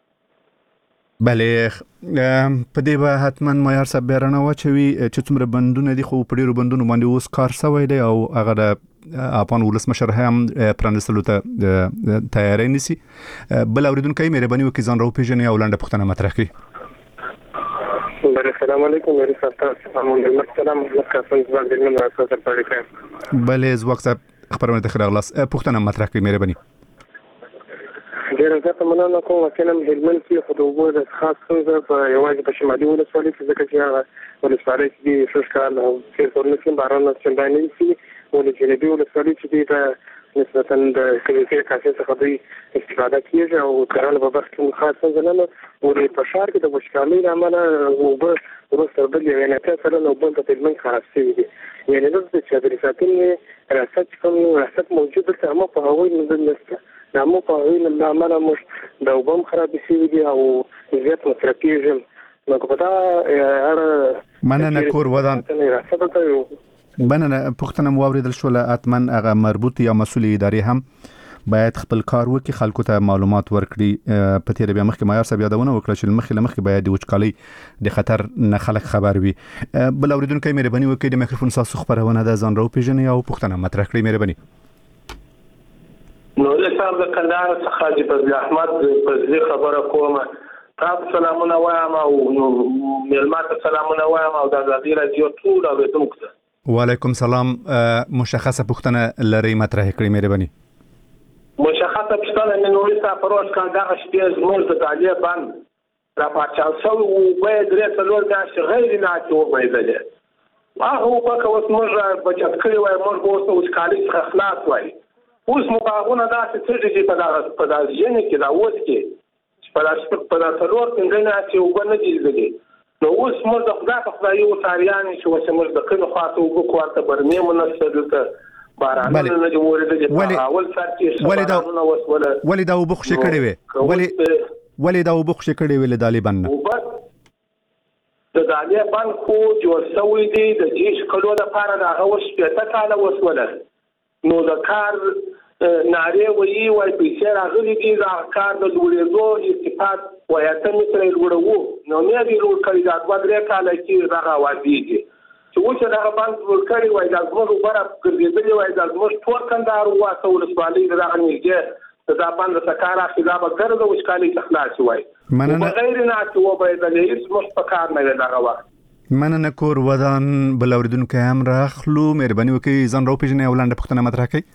بلې په دې به حتمن معیار صاحب بیرانه واچوي چې څومره بندونه دي خو په ډیرو بندونو باندې اوس کار شوی دی او هغه د افغان ولسمشر هم پرانستلو ته تیاری نیسي بل اوریدونکو مهرباني وکړئ ځان راوپېژنئ او لاندې پوښتنه مطرح کړئ السلام علیکم ورې سلام علیکم السلام علیکم زما د نن راځه تر پاره کړم بلې زوښ صاحب خبرونه ته خلاص پوښتنه مطرح کړئ مهرباني ډیر زیاته مننه کوم چې نن هلمند کې خو د وګړو د خاص څنګه په یوازې په شمالي ولسوالۍ کې ځکه چې هغه ولسوالۍ کې شوش کال او چې څورنه باران څنګه نه شي ولې چې د ولسوالۍ چې د نسبتاً د کلیسې کاسې څخه د استفاده کیږي او کارونه په برخه کې خاص څنګه نه ولې په شهر کې د وشکالۍ عمله او به ورسره بل یو نه تاسو له بل ته هلمند خاص شي یعنی د چې د ساتنې ریاست کوم ریاست موجود ده هم په هغوی نه نشته دا مو په هغوی نه عمله مش د وبم خراب شي دي او زیات مترکیږي نو کومه اړه مننه کور ودان مننه پښتنه مو اوریدل شو له اتمن هغه مربوط یا مسؤل اداري هم باید خپل کار وکړي خلکو ته معلومات ورکړي په تیر بیا مخکې معیار صاحب یادونه وکړه چې مخکې مخکې باید د وچکالۍ د خطر نه خلک خبر وي بل اوریدونکو مهرباني وکړئ د میکروفون تاسو خبرونه ده ځان راوپېژنئ او پښتنه مطرح کړئ مهرباني نو له صاحب د کندهار څخه د فضل احمد په ځای خبره کوم تاسو سلامونه وایم او ملمات سلامونه وایم او د ازادي راډیو ټول اوریدونکو وعلیکم سلام مشخصه پوښتنه لري مطرح کړئ مهرباني مشخصه پښتنه من ورسته پروژ کال دغه شپې زموږ د تعلیه باندې را پاتل شو او باید درې څلور میاشتې غیر ناچو وبایدلې هغه په کوم موږ بچت کړی وای موږ اوس وچکالۍ څخه خلاص وای اوس مقاغونه داسې څه چې په دغه په دغه ځینې کې دا اوس کې په داسې په داسې څلور پنځه میاشتې اوبه نه دي زدي نو اوس موږ د خدای په خدای یو تاریان چې اوس موږ د کله خاطر اوبه کوارته برنامه مناسبه ده باران نه جوړېږي چې اول سات کې ولې دا ولې دا وبخ شي کړي وي ولې ولې دا وبخ شي کړي وي له طالبان د طالبان خو جوړ شوی دی د جیش کلو لپاره دا اوس په تاله وسوله نو د کار ناره وی وای پیسې راغلي دي دا کار د جوړېدو استفاد وایته مثل ورو نو نه دی ورو کړی دا د درې کال کې راغوا وادي دي چې اوس دا باندې ورو کړی وای دا زموږ لپاره ګرځېدلی وای دا زموږ ټول کندهار واسه ولسوالۍ دا غنیږي دا باندې سکارا خلاف ګرځو وشکالي اخلاص وای مننه غیر نه چې و به د هیڅ مستقر نه دا وخت مننه کور ودان بل اوریدونکو هم راخلو مهرباني وکړئ ځان راوپېژنئ او لاندې پوښتنه مطرح کړئ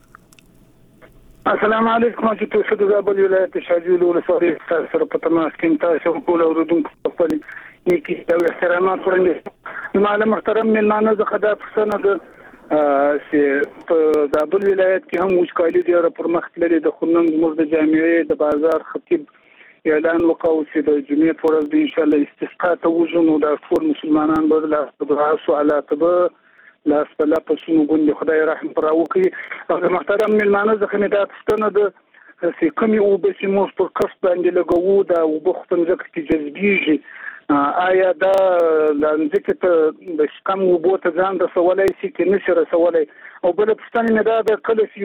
السلام علیکم چې تاسو د زابل ولایت شاجول ولسوالۍ سره په تماس کې تاسو ټول اوریدونکو خپل نیکی او احترامات ورنګ معلم محترم ملمانه زه خدای پښتنه د چې په زابل ولایت کې هم وچکالي دی او پر مخ لري د خنن زموږ د جامعې د بازار خطیب اعلان وکاو چې د جمعې پر ورځ ان شاء الله استسقا ته وژنو د ټول مسلمانان به د دعا سوالات به لاس په لاس شنو ګوند خدای رحم پر وکي او محترم ملمانه ځکه نه دا پښتنه د چې کومې اوبه چې موږ په کسب باندې لګوو دا اوبه خو په ځمکه کې جذبېږي آیا دا ځمکې ته د کم اوبو ته ځان رسولی شي که نه شي رسولی او بله پوښتنه مې دا ده کله چې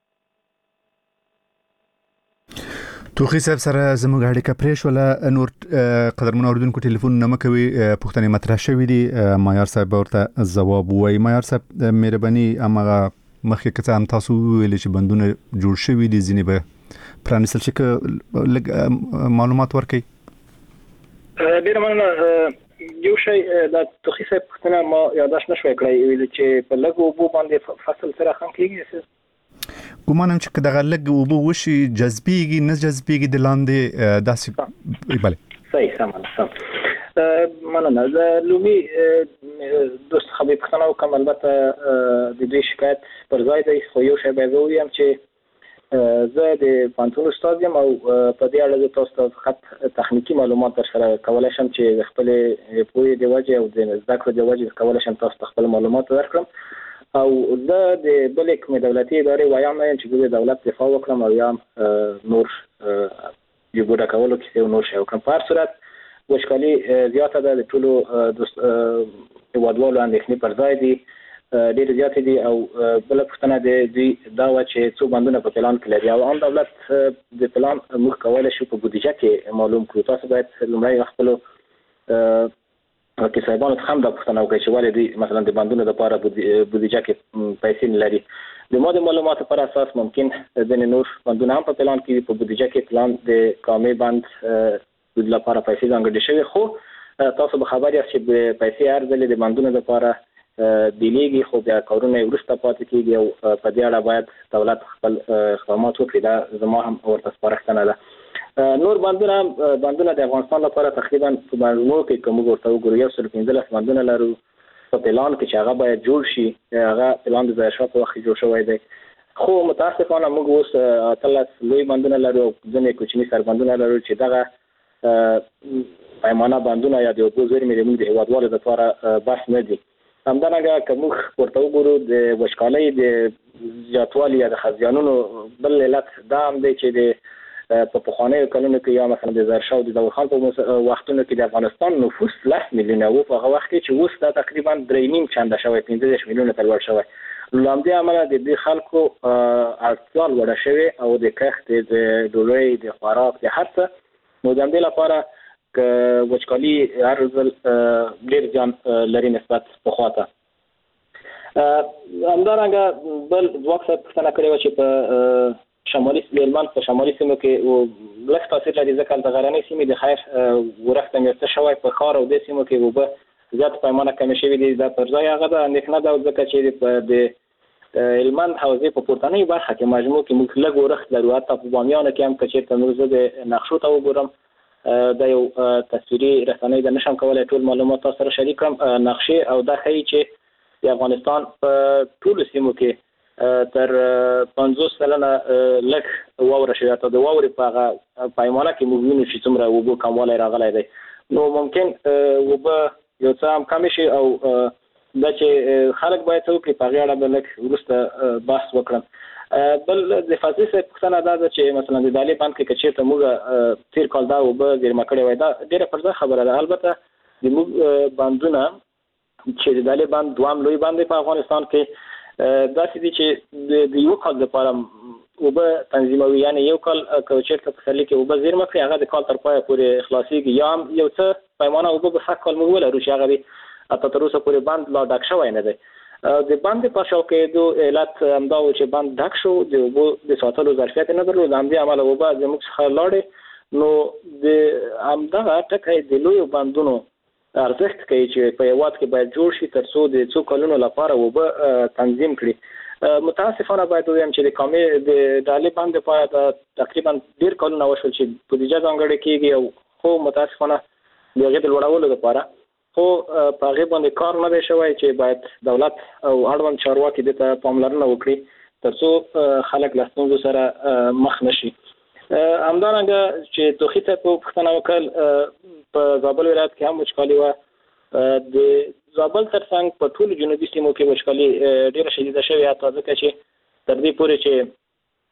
توخی صاحب سره زموږ اړیکه پرې شوله نور قدرمن اوریدونکو ټلیفون نه مکوي پوښتنې مطرح شوې دي مایار صاحب ورته ځواب وایي مایار صاحب مهرباني امغه مخکې که څه هم تاسو ویلي چې بندونه جوړ شوي دي ځینې به پرانیستل شي که لږ معلومات ورکړئ ډېره مننه یو شی د توخی صاحب پوښتنه ما یاداشت نه شوی کړی ویل چې په لږو اوبو باندې فصل سره خم کېږي ګومانم چې دغه لږ اوبه وشي جذبېږي نه جذبېږي د لاندې داسې بله صحیح سم سم مننه د لومي دوست خبرې پوښتنه وکړم البته د دوی شکایت پر ځای دی خو یو شی باید ووایم چې زه د پوهنتون استاد یم او په دې اړه زه تاسو ته فقط تخنیکي معلومات درسره کولی شم چې د خپلې پوهې د وجې او د زده کړو د وجې کولی شم تاسو ته خپل معلومات درکړم او زه د بلې کومې دولتي ادارې وایم نه یم چې د دولت دفاع وکړم او یا نور یو ګوډه کولو کیسې او نور شی وکړم په هر صورت وچکالي زیاته ده د ټولو هېوادوالو اندېښنې پر ځای دي ډېر زیاتې دي او بله پوښتنه د دوی دا وه چې څو بندونه په پلان کې لري او عام دولت د پلان موږ کولی شو په بودیجه کې معلوم کړو تاسو باید لومړی خپلو کې صاحبانو ته هم دا پوښتنه وکړئ چې ولې دوی مثلا د بندونو لپاره بودیجه کې پیسې نه لري د ما د معلوماتو پر اساس ممکن ځینې نور بندونه هم په پلان کې په بودیجه کې پلان د کامې بند د لپاره پیسې ځانګړې شوي خو تاسو به خبر یاست چې پیسې هر ځلې د بندونو لپاره دیلیږي خو بیا کارونه یې وروسته پاتې کېږي او په دې اړه باید دولت خپل اقدامات وکړي دا زما هم ورته سپارښتنه ده نور بندونه بندونه د افغانستان لپاره تقریبا په مجموع کې که موږ ورته وګورو یو سل پنځلس بندونه لرو په پلان کې چې هغه باید جوړ شي هغه پلان د ظاهرشاه په وخت کې جوړ شوی دی خو متاسفانه موږ اوس اتلس لوی بندونه لرو او ځینې کوچني سربندونه لرو چې دغه پیمانه بندونه یا د اوبو زیرمې زموږ د هېوادوالو لپاره بس نه دي همدارنګه که موږ ورته وګورو د وچکالۍ د زیاتوالي یا د خزیانونو بل علت دا هم دی چې د په پخوانیو کلونو کې یا مثلا د ظاهرشاه او د داود خان په وختونو کې د افغانستان نفوس لس میلیونه و په هغه وخت کې چې اوس دا تقریبا درې نیم چنده شوی پنځه دېرش میلیونه ته لوړ شوی نو له همدې امله د دې خلکو اړتیا لوړه شوې او د کښت د ډوډۍ د خوراک د هر څه نو د همدې لپاره که وچکالي هر ځل ډېر زیان لري نسبت پخوا ته همدارنګه بل ځواک صاحب پوښتنه کړې وه چې په شمالي هلمند په شمالي سیمو کې لږ تاثیر لري ځکه د غرنۍ سیمې د خیر ورښت امېرته شوی په ښار او دې سیمو کې اوبه زیات پیمانه کمې شوي دي دا پر ځای هغه د اندېښنه ده ځکه چې د هلمند حوزې په پورتنۍ برخه کې مجموع کې موږ لږ ورښت لرو حتی په بامیانو کې هم که چېرته نور زه د نقشو ته وګورم دا یو تصویري رسنۍ ده نشم کولی ټول معلومات تاسو سره شریک کړم نقشې او دا ښیي چې د افغانستان په ټولو سیمو کې تر پنځوس سلنه لږ واوره شوې حتی د واورې په هغه پیمانه کې موږ وینو چې څومره اوبو کموالی راغلی دی نو ممکن اوبه یو څه هم کمې شي او دا چې خلک باید څه وکړي په هغې اړه به لږ وروسته بحث وکړم بل د فضلي صاحب پوښتنه دا ده چې مثلا د دالې بند کې که چېرته موږ تېر کال دا اوبه زېرمه کړې وای دا ډېره پر ځای خبره ده البته د موږ بندونه چې د دالې بند دوهم لوی بند دی په افغانستان کې داسې دي چې د یو کال لپاره اوبه تنظیموي یعنې یو کال که چېرته په پسرلي کې اوبه زېرمه کړي هغه د کال تر پایه پورې خلاصېږي یا هم یو څه پیمانه اوبه به سږ کال موږ ولرو چې هغه د حتی تر اوسه پورې بند لا ډک شوی نه دی د بند په شاو کېدو علت همدا و چې بند ډک شو د اوبو د ساتلو ظرفیت نه درلود د همدې امله اوبه زموږ څخه لاړې نو د همدغه ټکی د لویو بندونو ارزښت کوي چې په هېواد کې باید جوړ شي تر څو د څو کلونو لپاره اوبه تنظیم کړي متاسفانه باید ووایم چې د کامې د ډالې بند لپاره تقریبا ډېر کلونه وشول چې بودیجه ځانګړې کېږي او خو متاسفانه د هغې د لوړولو لپاره خو په هغې باندې کار نه دی شوی چې باید دولت او اړوند چارواکي دې ته پاملرنه وکړي تر څو خلک له ستونزو سره مخ نه شي همدارنګه چې توخي صاحب پوښتنه وکړل په زابل ولایت کې هم وچکالي وه د زابل ترڅنګ په ټولو جنوبي سیمو کې وچکالي ډېره شدیده شوې حتی ځکه چې تر دې پورې چې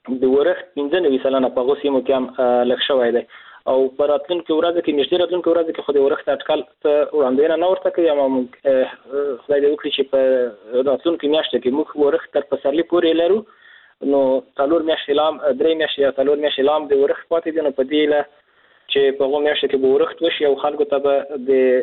د ورښت پنځه نوي سلنه په هغو سیمو کې هم لږ شوی دی او په راتلونکو ورځو کې نږدې راتلونکو ورځو کې خو د ورښت اټکل څه وړاندوینه نه ورته کوي اما موږ خدای دې وکړي چې په راتلونکو میاشتو کې موږ ورښت تر پسرلي پورې لرو نو څلور میاشتې لا هم درې میاشتې یا څلور میاشتې لا هم د ورښت پاتې دي نو په دې هیله چې په هغو میاشتو کې به ورښت وشي او خلکو ته به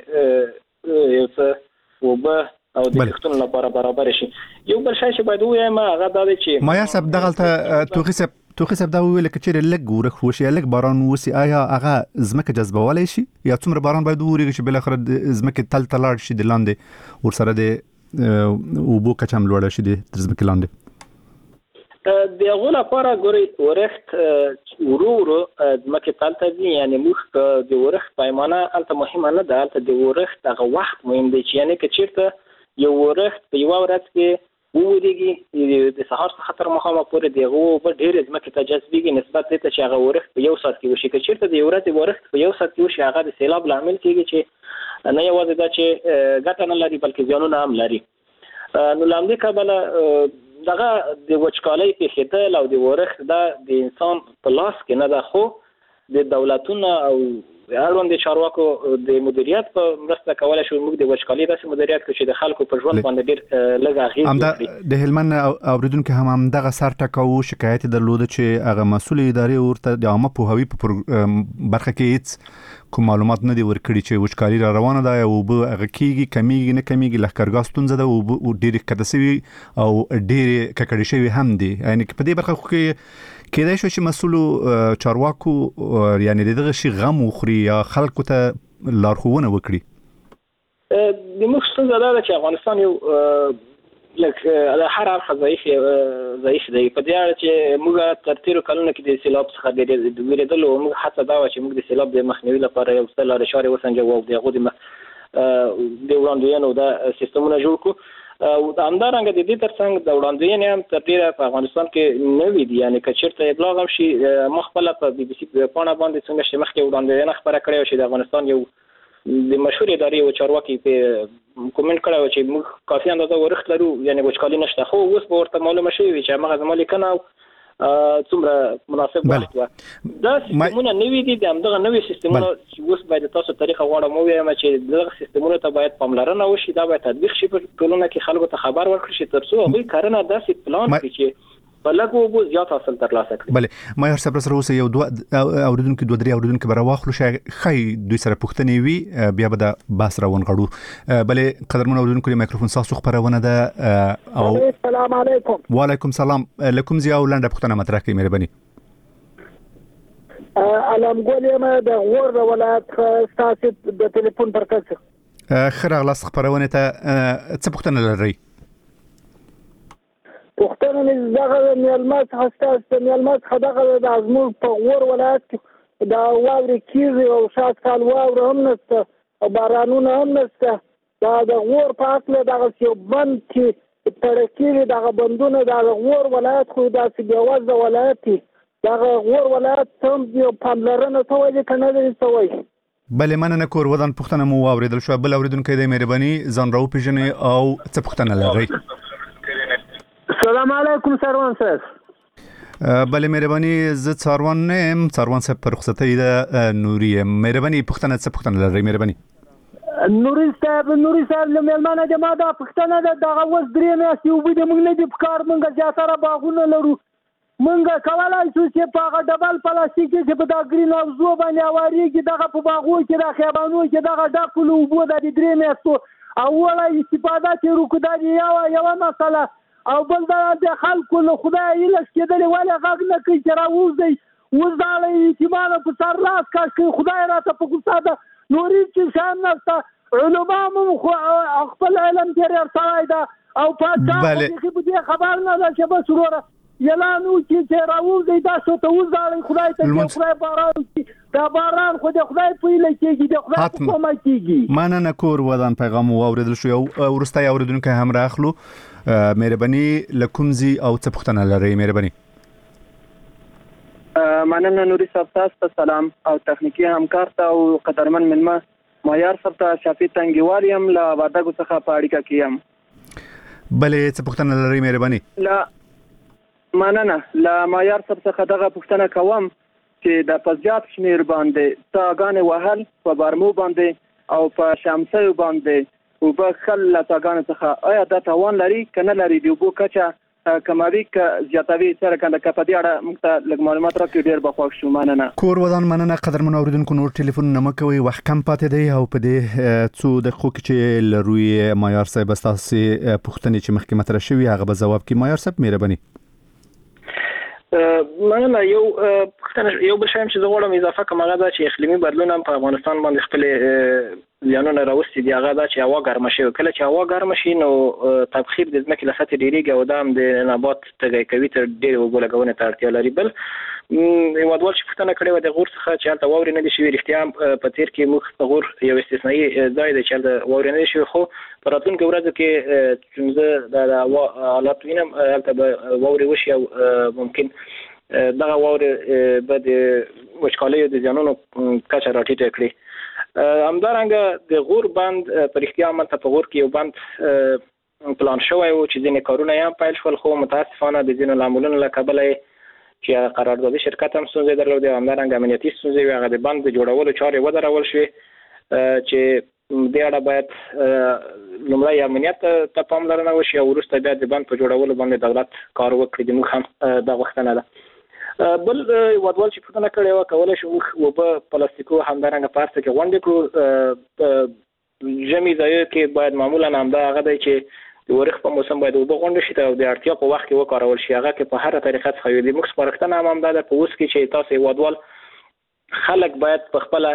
د یو څه اوبه او د کښتونو لپاره برابر شي. یو بل شی چې باید ووایم هغه دا دی چې مایار صاحب دغلته توخي صاحب توخي صاحب دا ویل چې چیرې لږ ورښت وشي یا لږ باران وشي آیا هغه ځمکه جذبولی شي یا څومره باران باید وورېږي چې بالاخره د ځمکې تل ته لاړ شي د لاندې ورسره د اوبو کچه هم لوړه شي د ځمکې لاندې؟ د هغو لپاره ګورئ ورښت ورو ورو ځمکې تل ته ځي یعنې موږ د ورښت پیمانه هلته مهمه نه ده هلته د ورښت هغه وخت مهم دی چې یعنې که چېرته یو ورښت په یوه ورځ کې وورېږي د سهار څخه تر ماښامه پورې د هغو اوبه ډېرې ځمکې ته جذبېږي نسبت دې ته چې هغه ورښت په یو ساعت کې وشي. که چېرته د یو ورځې ورښت په یو ساعت کې وشي هغه د سیلاب لامل کېږي چې نه یوازې دا چې ګټه نه لري بلکې زیانونه هم لري. نو له همدې کبله دغه د وچکالۍ پېښېدل او د ورښت دا د انسان په لاس کې نه ده خو د دولتونو او اړوند چارواکو د مدیریت په مرسته کولای شو موږ د وچکالۍ داسې مدیریت کړو چې د خلکو په ژوند باندې ډېر لږ اغېز وکړي. د هلمند اوریدونکو هم همدغه سر ټکاو شکایت درلوده چې هغه مسؤل ادارې ورته د عامه پوهاوي په برخه کې هیڅ کوم معلومات نه دي ورکړي چې وچکالي را روانه ده او اوبه هغه کېږي کمیږي نه کمیږي لښکرګاه ستونزه ده او ډېرې کډه سوي او ډېرې ککړې شوي هم دي. یعنې په دې برخه کې کېدای شو چې مسؤلو چارواکو یعنې دغه شي غم وخوري یا خلکو ته لارښوونه وکړي. د موږ ستونزه دا ده چې افغانستان یو لکه د هر اړخه ضعیف ضعیف دی په دې اړه چې موږ تر تېرو کلونو کې د سیلاب څخه وېرېدلو موږ هڅه دا وه چې موږ د سیلاب د مخنیوي لپاره یو څه لارې چارې وسنجوو او د هغو د وړاندوینو دا سیستمونه جوړ کړو. او همدارنګه د دې ترڅنګ د وړاندوینې هم تر ډېره په افغانستان کې نوي دي یعنې که چېرته ابلاغ هم شي ما خپله په بي بي سي پاڼه باندې څو میاشتې مخکې وړاندوینه خپره کړې وه چې د افغانستان یو د مشهور ادارې یو چارواکي پې کومنټ کړی و چې موږ کافي اندازه ورښت لرو یعنې وچکالي نشته خو اوس به ورته معلومه شوې وي چې همغه زما لیکنه څومره مناسب وخت وه. دا سیستمونه نوي دي د همدغه نوي سیستمونه چې اوس باید تاسو طریقه غواړم ووایم چې دغه سیستمونو ته باید پاملرنه وشي دا باید تطبیق شي په ټولنه کې خلکو ته خبر ورکړي شي تر څو هغوی کرنه داسې پلان کړي چې په لږو اوبو زیات حاصل ترلاسه کړي. بلې مایار صاحب سره اوس یو دوه اورېدونکي دوه درې اورېدونکي به راواخلو ښایي دوی سره پوښتنې وي بیا به د بحث راونغاړو. بلې قدرمن اورېدونکو د مایکروفون ستاسو خپرونه ده او السلام علیکم. وعلیکم سلام. له کوم ځای او لنډه پوښتنه مطرح کړئ مهرباني. علمګل یم د غور ولایت ستاسو د ټلیفون پر کس ښه راغلاست خپرونې ته څه پوښتنه لرئ؟ پوښتنه مې دغه میلمه څخه ستاسو د میلمه څخه دغه د زموږ په غور ولایت کې دا واورې کېږي او شاید کال واوره هم نشته او بارانونه هم نشته. دا د غور په هکله دغسې یو بند چې تړه کېږي دغه بندونه د غور ولایت خو داسې بېوزله ولایت دی دغه غور ولایت هم یو پاملرنه شوی دی که نه دی شوی؟ بلې مننه کور ودان پوښتنه مو واورېدل شوه. بل اورېدونکی دی مهرباني ځان راوپېژنئ او څه پوښتنه لرئ؟ السلام علیکم سروان صاحب. بلې مهرباني زه څاروان نه یم څاروان صاحب په رخصتۍ ده نوري یم. مهرباني پوښتنه څه پوښتنه لرئ مهرباني؟ نوري صاحب نوري صاحب له مېلمانه د ما دا پوښتنه ده دغه اوس درې میاشتې اوبه د موږ نه دي په کار موږ زیاتره باغونه لرو موږ کولی شو چې په هغه ډبل پلاستیک چې په دا ګرین هاوزو باندې هوارېږي دغه په باغو کې دا خیبانو کې دغه ډکو له اوبو دا د درې میاشتو اوله استفاده چې وکړو دا د یوه یوه مسله او بل دا د خلکو له خدایه هیله کېدلې ولې غږ نه کوي چې راووځئ اوس دا له یتیمانو په سر لاس کش کوي خدای راته په غوسه ده نور هېڅ شیان نشته علما هم خپل علم تېر سوی ده او پاچا خو بیخي په دې خبر نه ده چې بس وروره اعلان وکړي چې راووځئ داسې ته وځاړئ خدای ته چې خدای باران وکړي دا باران خو د خدای په هیله کېږي د خدای په کومه کېږي. مننه کور ودان پیغام واورېدل شو. یو وروستی اورېدونکی هم راخلو. مهرباني له کوم ځای او څه پوښتنه لرئ مهرباني؟ مننه نوري صاحب تاسو ته سلام او تخنیکي همکار ته او قدرمن مېلمه مایار صاحب ته شافي تنګیوال یم له وردګو څخه په اړیکه کې یم. بلې څه پوښتنه لرئ مهرباني؟ له مننه له معیار صاحب څخه دغه پوښتنه کوم چې د پزیات شمیر باندې تاګان وهل په برمو باندې او په شمسیو باندې او په خل تاګان څخه آیا دا توان لري کنه لري دی وبو کچا کماوی ک زیاتوي سره کنده کپدی اړه موږ ته لږ معلومات راکړي ډیر بخښ شو مننه کور ودان مننه قدرمن اوریدونکو نور ټلیفون نه مکوي وخت کم پاتې دی او په دې څو دقیقو کې چې لروي معیار صاحب تاسو پوښتنې چې مخکې مطرح شوی هغه به جواب کې معیار صاحب مهرباني مننه یو پښتنه یو بل شایم چې زه غواړم اضافه کوم هغه دا چې اقلیمي بدلون هم په افغانستان باندې خپل زیانونه راوستي دي هغه دا چې هوا ګرمه شي کله چې هوا ګرمه شي نو تبخیر د ځمکې له سطحې ډیریږي او دا هم د نبات تږی کوي تر ډېرې اوبو لګونې ته اړتیا لري بل هېوادوال چې پوښتنه کړې وه د غور څخه چې هلته واورې نه دي شوي رښتیا په تېر کې موږ په غور یو استثنایي ځای دی چې هلته واورې نه دي شوي خو په راتلونکو ورځو کې چې زه د هوا حالات وینم هلته به واورې وشي او ممکن دغه واورې به د وچکالیو د زیانونو کچه راټیټه کړي همدارنګه د غور بند په رښتیا همالته په غور کې یو بند پلان شوی و چې ځینې کارونه یې هم پیل شول خو متاسفانه د ځینو لاملونو له کبله چې قراردادي شرکت هم ستونزې درلودې همدارنګه امنیتي ستونزې وې هغه د بند د جوړولو چارې ودرول شوې چې دې اړه باید لومړی امنیت ته پاملرنه وشي او وروسته بیا د بند په جوړولو باندې دولت کار وکړي د موږ هم دا غوښتنه ده بل هېوادوال چې پوښتنه کړې وه کولی شو موږ اوبه پلاستیکو همدارنګه په هر څه کې غونډې کړو ژمي ځایو کې باید معمولا همدا هغه دی چې د ورېښ په موسم باید اوبه غونډې شي او د اړتیا په وخت کې وکارول شي هغه کې په هره طریقه څخه یو د موږ سپارښتنه هم همدا ده په اوس کې چې تاسو هېوادوال خلک باید په خپله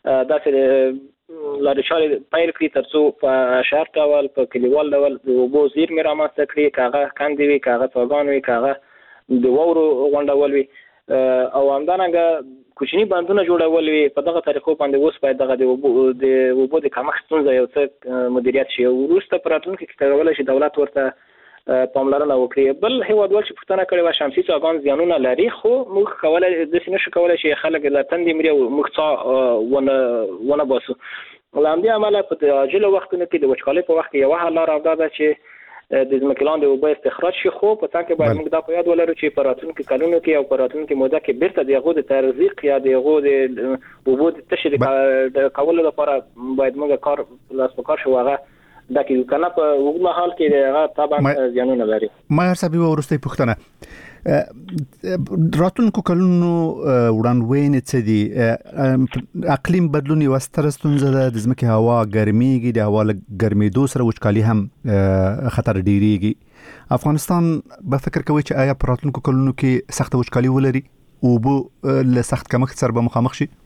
داسې لارې چارې پیل کړي تر څو په شرط ډول په کلیوال ډول د اوبو زیرمې رامنځته کړي که هغه کندې وي که هغه څاګان وي که هغه د واورو غونډول وي او همدارنګه کوچني بندونه جوړول وي په دغه طریقو باندې اوس باید دغه د اوبو د اوبو د کمښت ستونزه یو څه مدیریت شي او وروسته په راتلونکي کې کولی شي دولت ورته پاملرنه وکړي بل هېوادوال چې پوښتنه کړې وه شمسي څاګان زیانونه لري خو موږ کولی داسې نشو کولی چې خلک له تندې مري او موږ څا ونه ونه باسو له همدې امله په عاجلو وختونو کې د وچکالۍ په وخت کې یوه حل لاره همدا ده چې د ځمکې لاندې اوبه استخراج شي خو په څنګ کې باید موږ دا په یاد ولرو چې په راتلونکي کلونو کې او په راتلونکي موده کې بیرته د هغو د ترزیق یا د هغو د اوبو د تشې د کولو لپاره باید موږ کار لاس په کار شو هغه دا کې کنه په اوږد مهال کې هغه طبعا زیانونه لري ماهر صاحب وروستۍ پوښتنه راتلونکو کلونو وړاندوینې څه دي اقلیم بدلون یوه ستره ستونزه ده د ځمکې هوا ګرمیږي د هوا له ګرمېدو سره وچکالي هم خطر ډیریږي افغانستان به فکر کوي چې آیا په راتلونکو کلونو کې سخته وچکالي ولري اوبه له سخت کمښت سره به مخامخ شي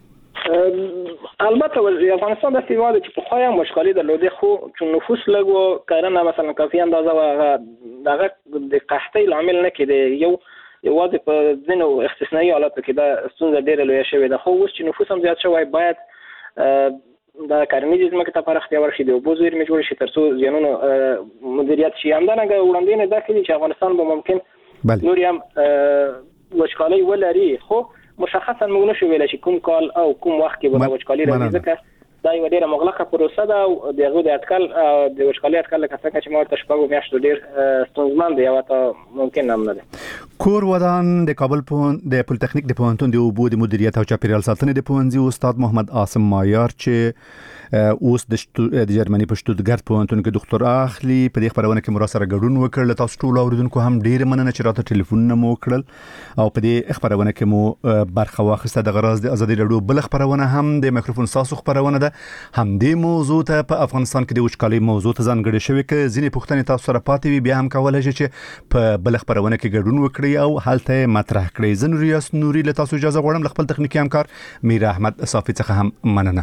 البته افغانستان داسې هېواد دی چې پخوا یې هم وچکالي درلودې خو چې نفوس لږ و کرنه مثلا کافي اندازه وه هغه هغه د قحطۍ لامل نه کېدی یو یوازې په ځینو استثنایي حالاتو کې دا ستونزه ډېره لویه شوې ده خو اوس چې نفوس هم زیات شوی باید د کرنیزې ځمکې ته پراختیا ورشي د اوبو زیرمې جوړې شي تر څو زیانونو مدیریت شي همدارنګه وړاندوینې دا کوي چې افغانستان به ممکن نور هم وچکالۍ ولري خو مشخصا موږ نشو ویلی چې کوم کال او کوم وخت کې به دا وچکالي راځي ځکه دا یوه ډېره مغلقه پروسه ده او د هغو د اټکل د وچکالۍ اټکل لکه څنګه چې ما ورته شپږو میاشتو ډېر ستونزمن دی او ته ممکن هم نه دی کور ودان د کابل د پولیتخنیک د پوهنتون د اوبو د مدیریت او چاپیریال ساتنې د پوهنځي استاد محمد عاصم مایار چې اوس د جرمني په شتوتګارت پوهنتون کې دکتور اخلي په دې خبرونه کې مرا سره ګډون وکړ له تاسو ټول اوریدونکو هم ډېر مننه چې راته ټلیفونونه مو وکړل او په دې خبرونه کې مو برخه واخیسته د غراض د ازادي راډیو بل خبرونه هم د میکروفون ساسو خبرونه ده هم دې موضوع ته په افغانستان کې د وچکالۍ موضوع ته ځانګړې شوې کې ځینې پوښتنې تاسو سره پاتې وي بیا هم کولای شئ چې په بل خبرونه کې ګډون وکړئ او هلته مطرح کړئ زه نوریاس نوري له تاسو اجازه غواړم له خپل تخنیکي همکار میر احمد صافي څخه هم مننه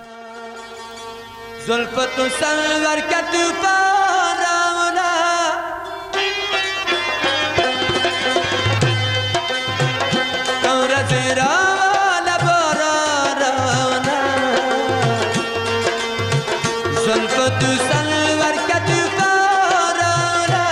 زلفت سلور کتو پاراونا دورت راوالا باراراونا زلفت سلور کتو پاراونا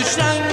شنگ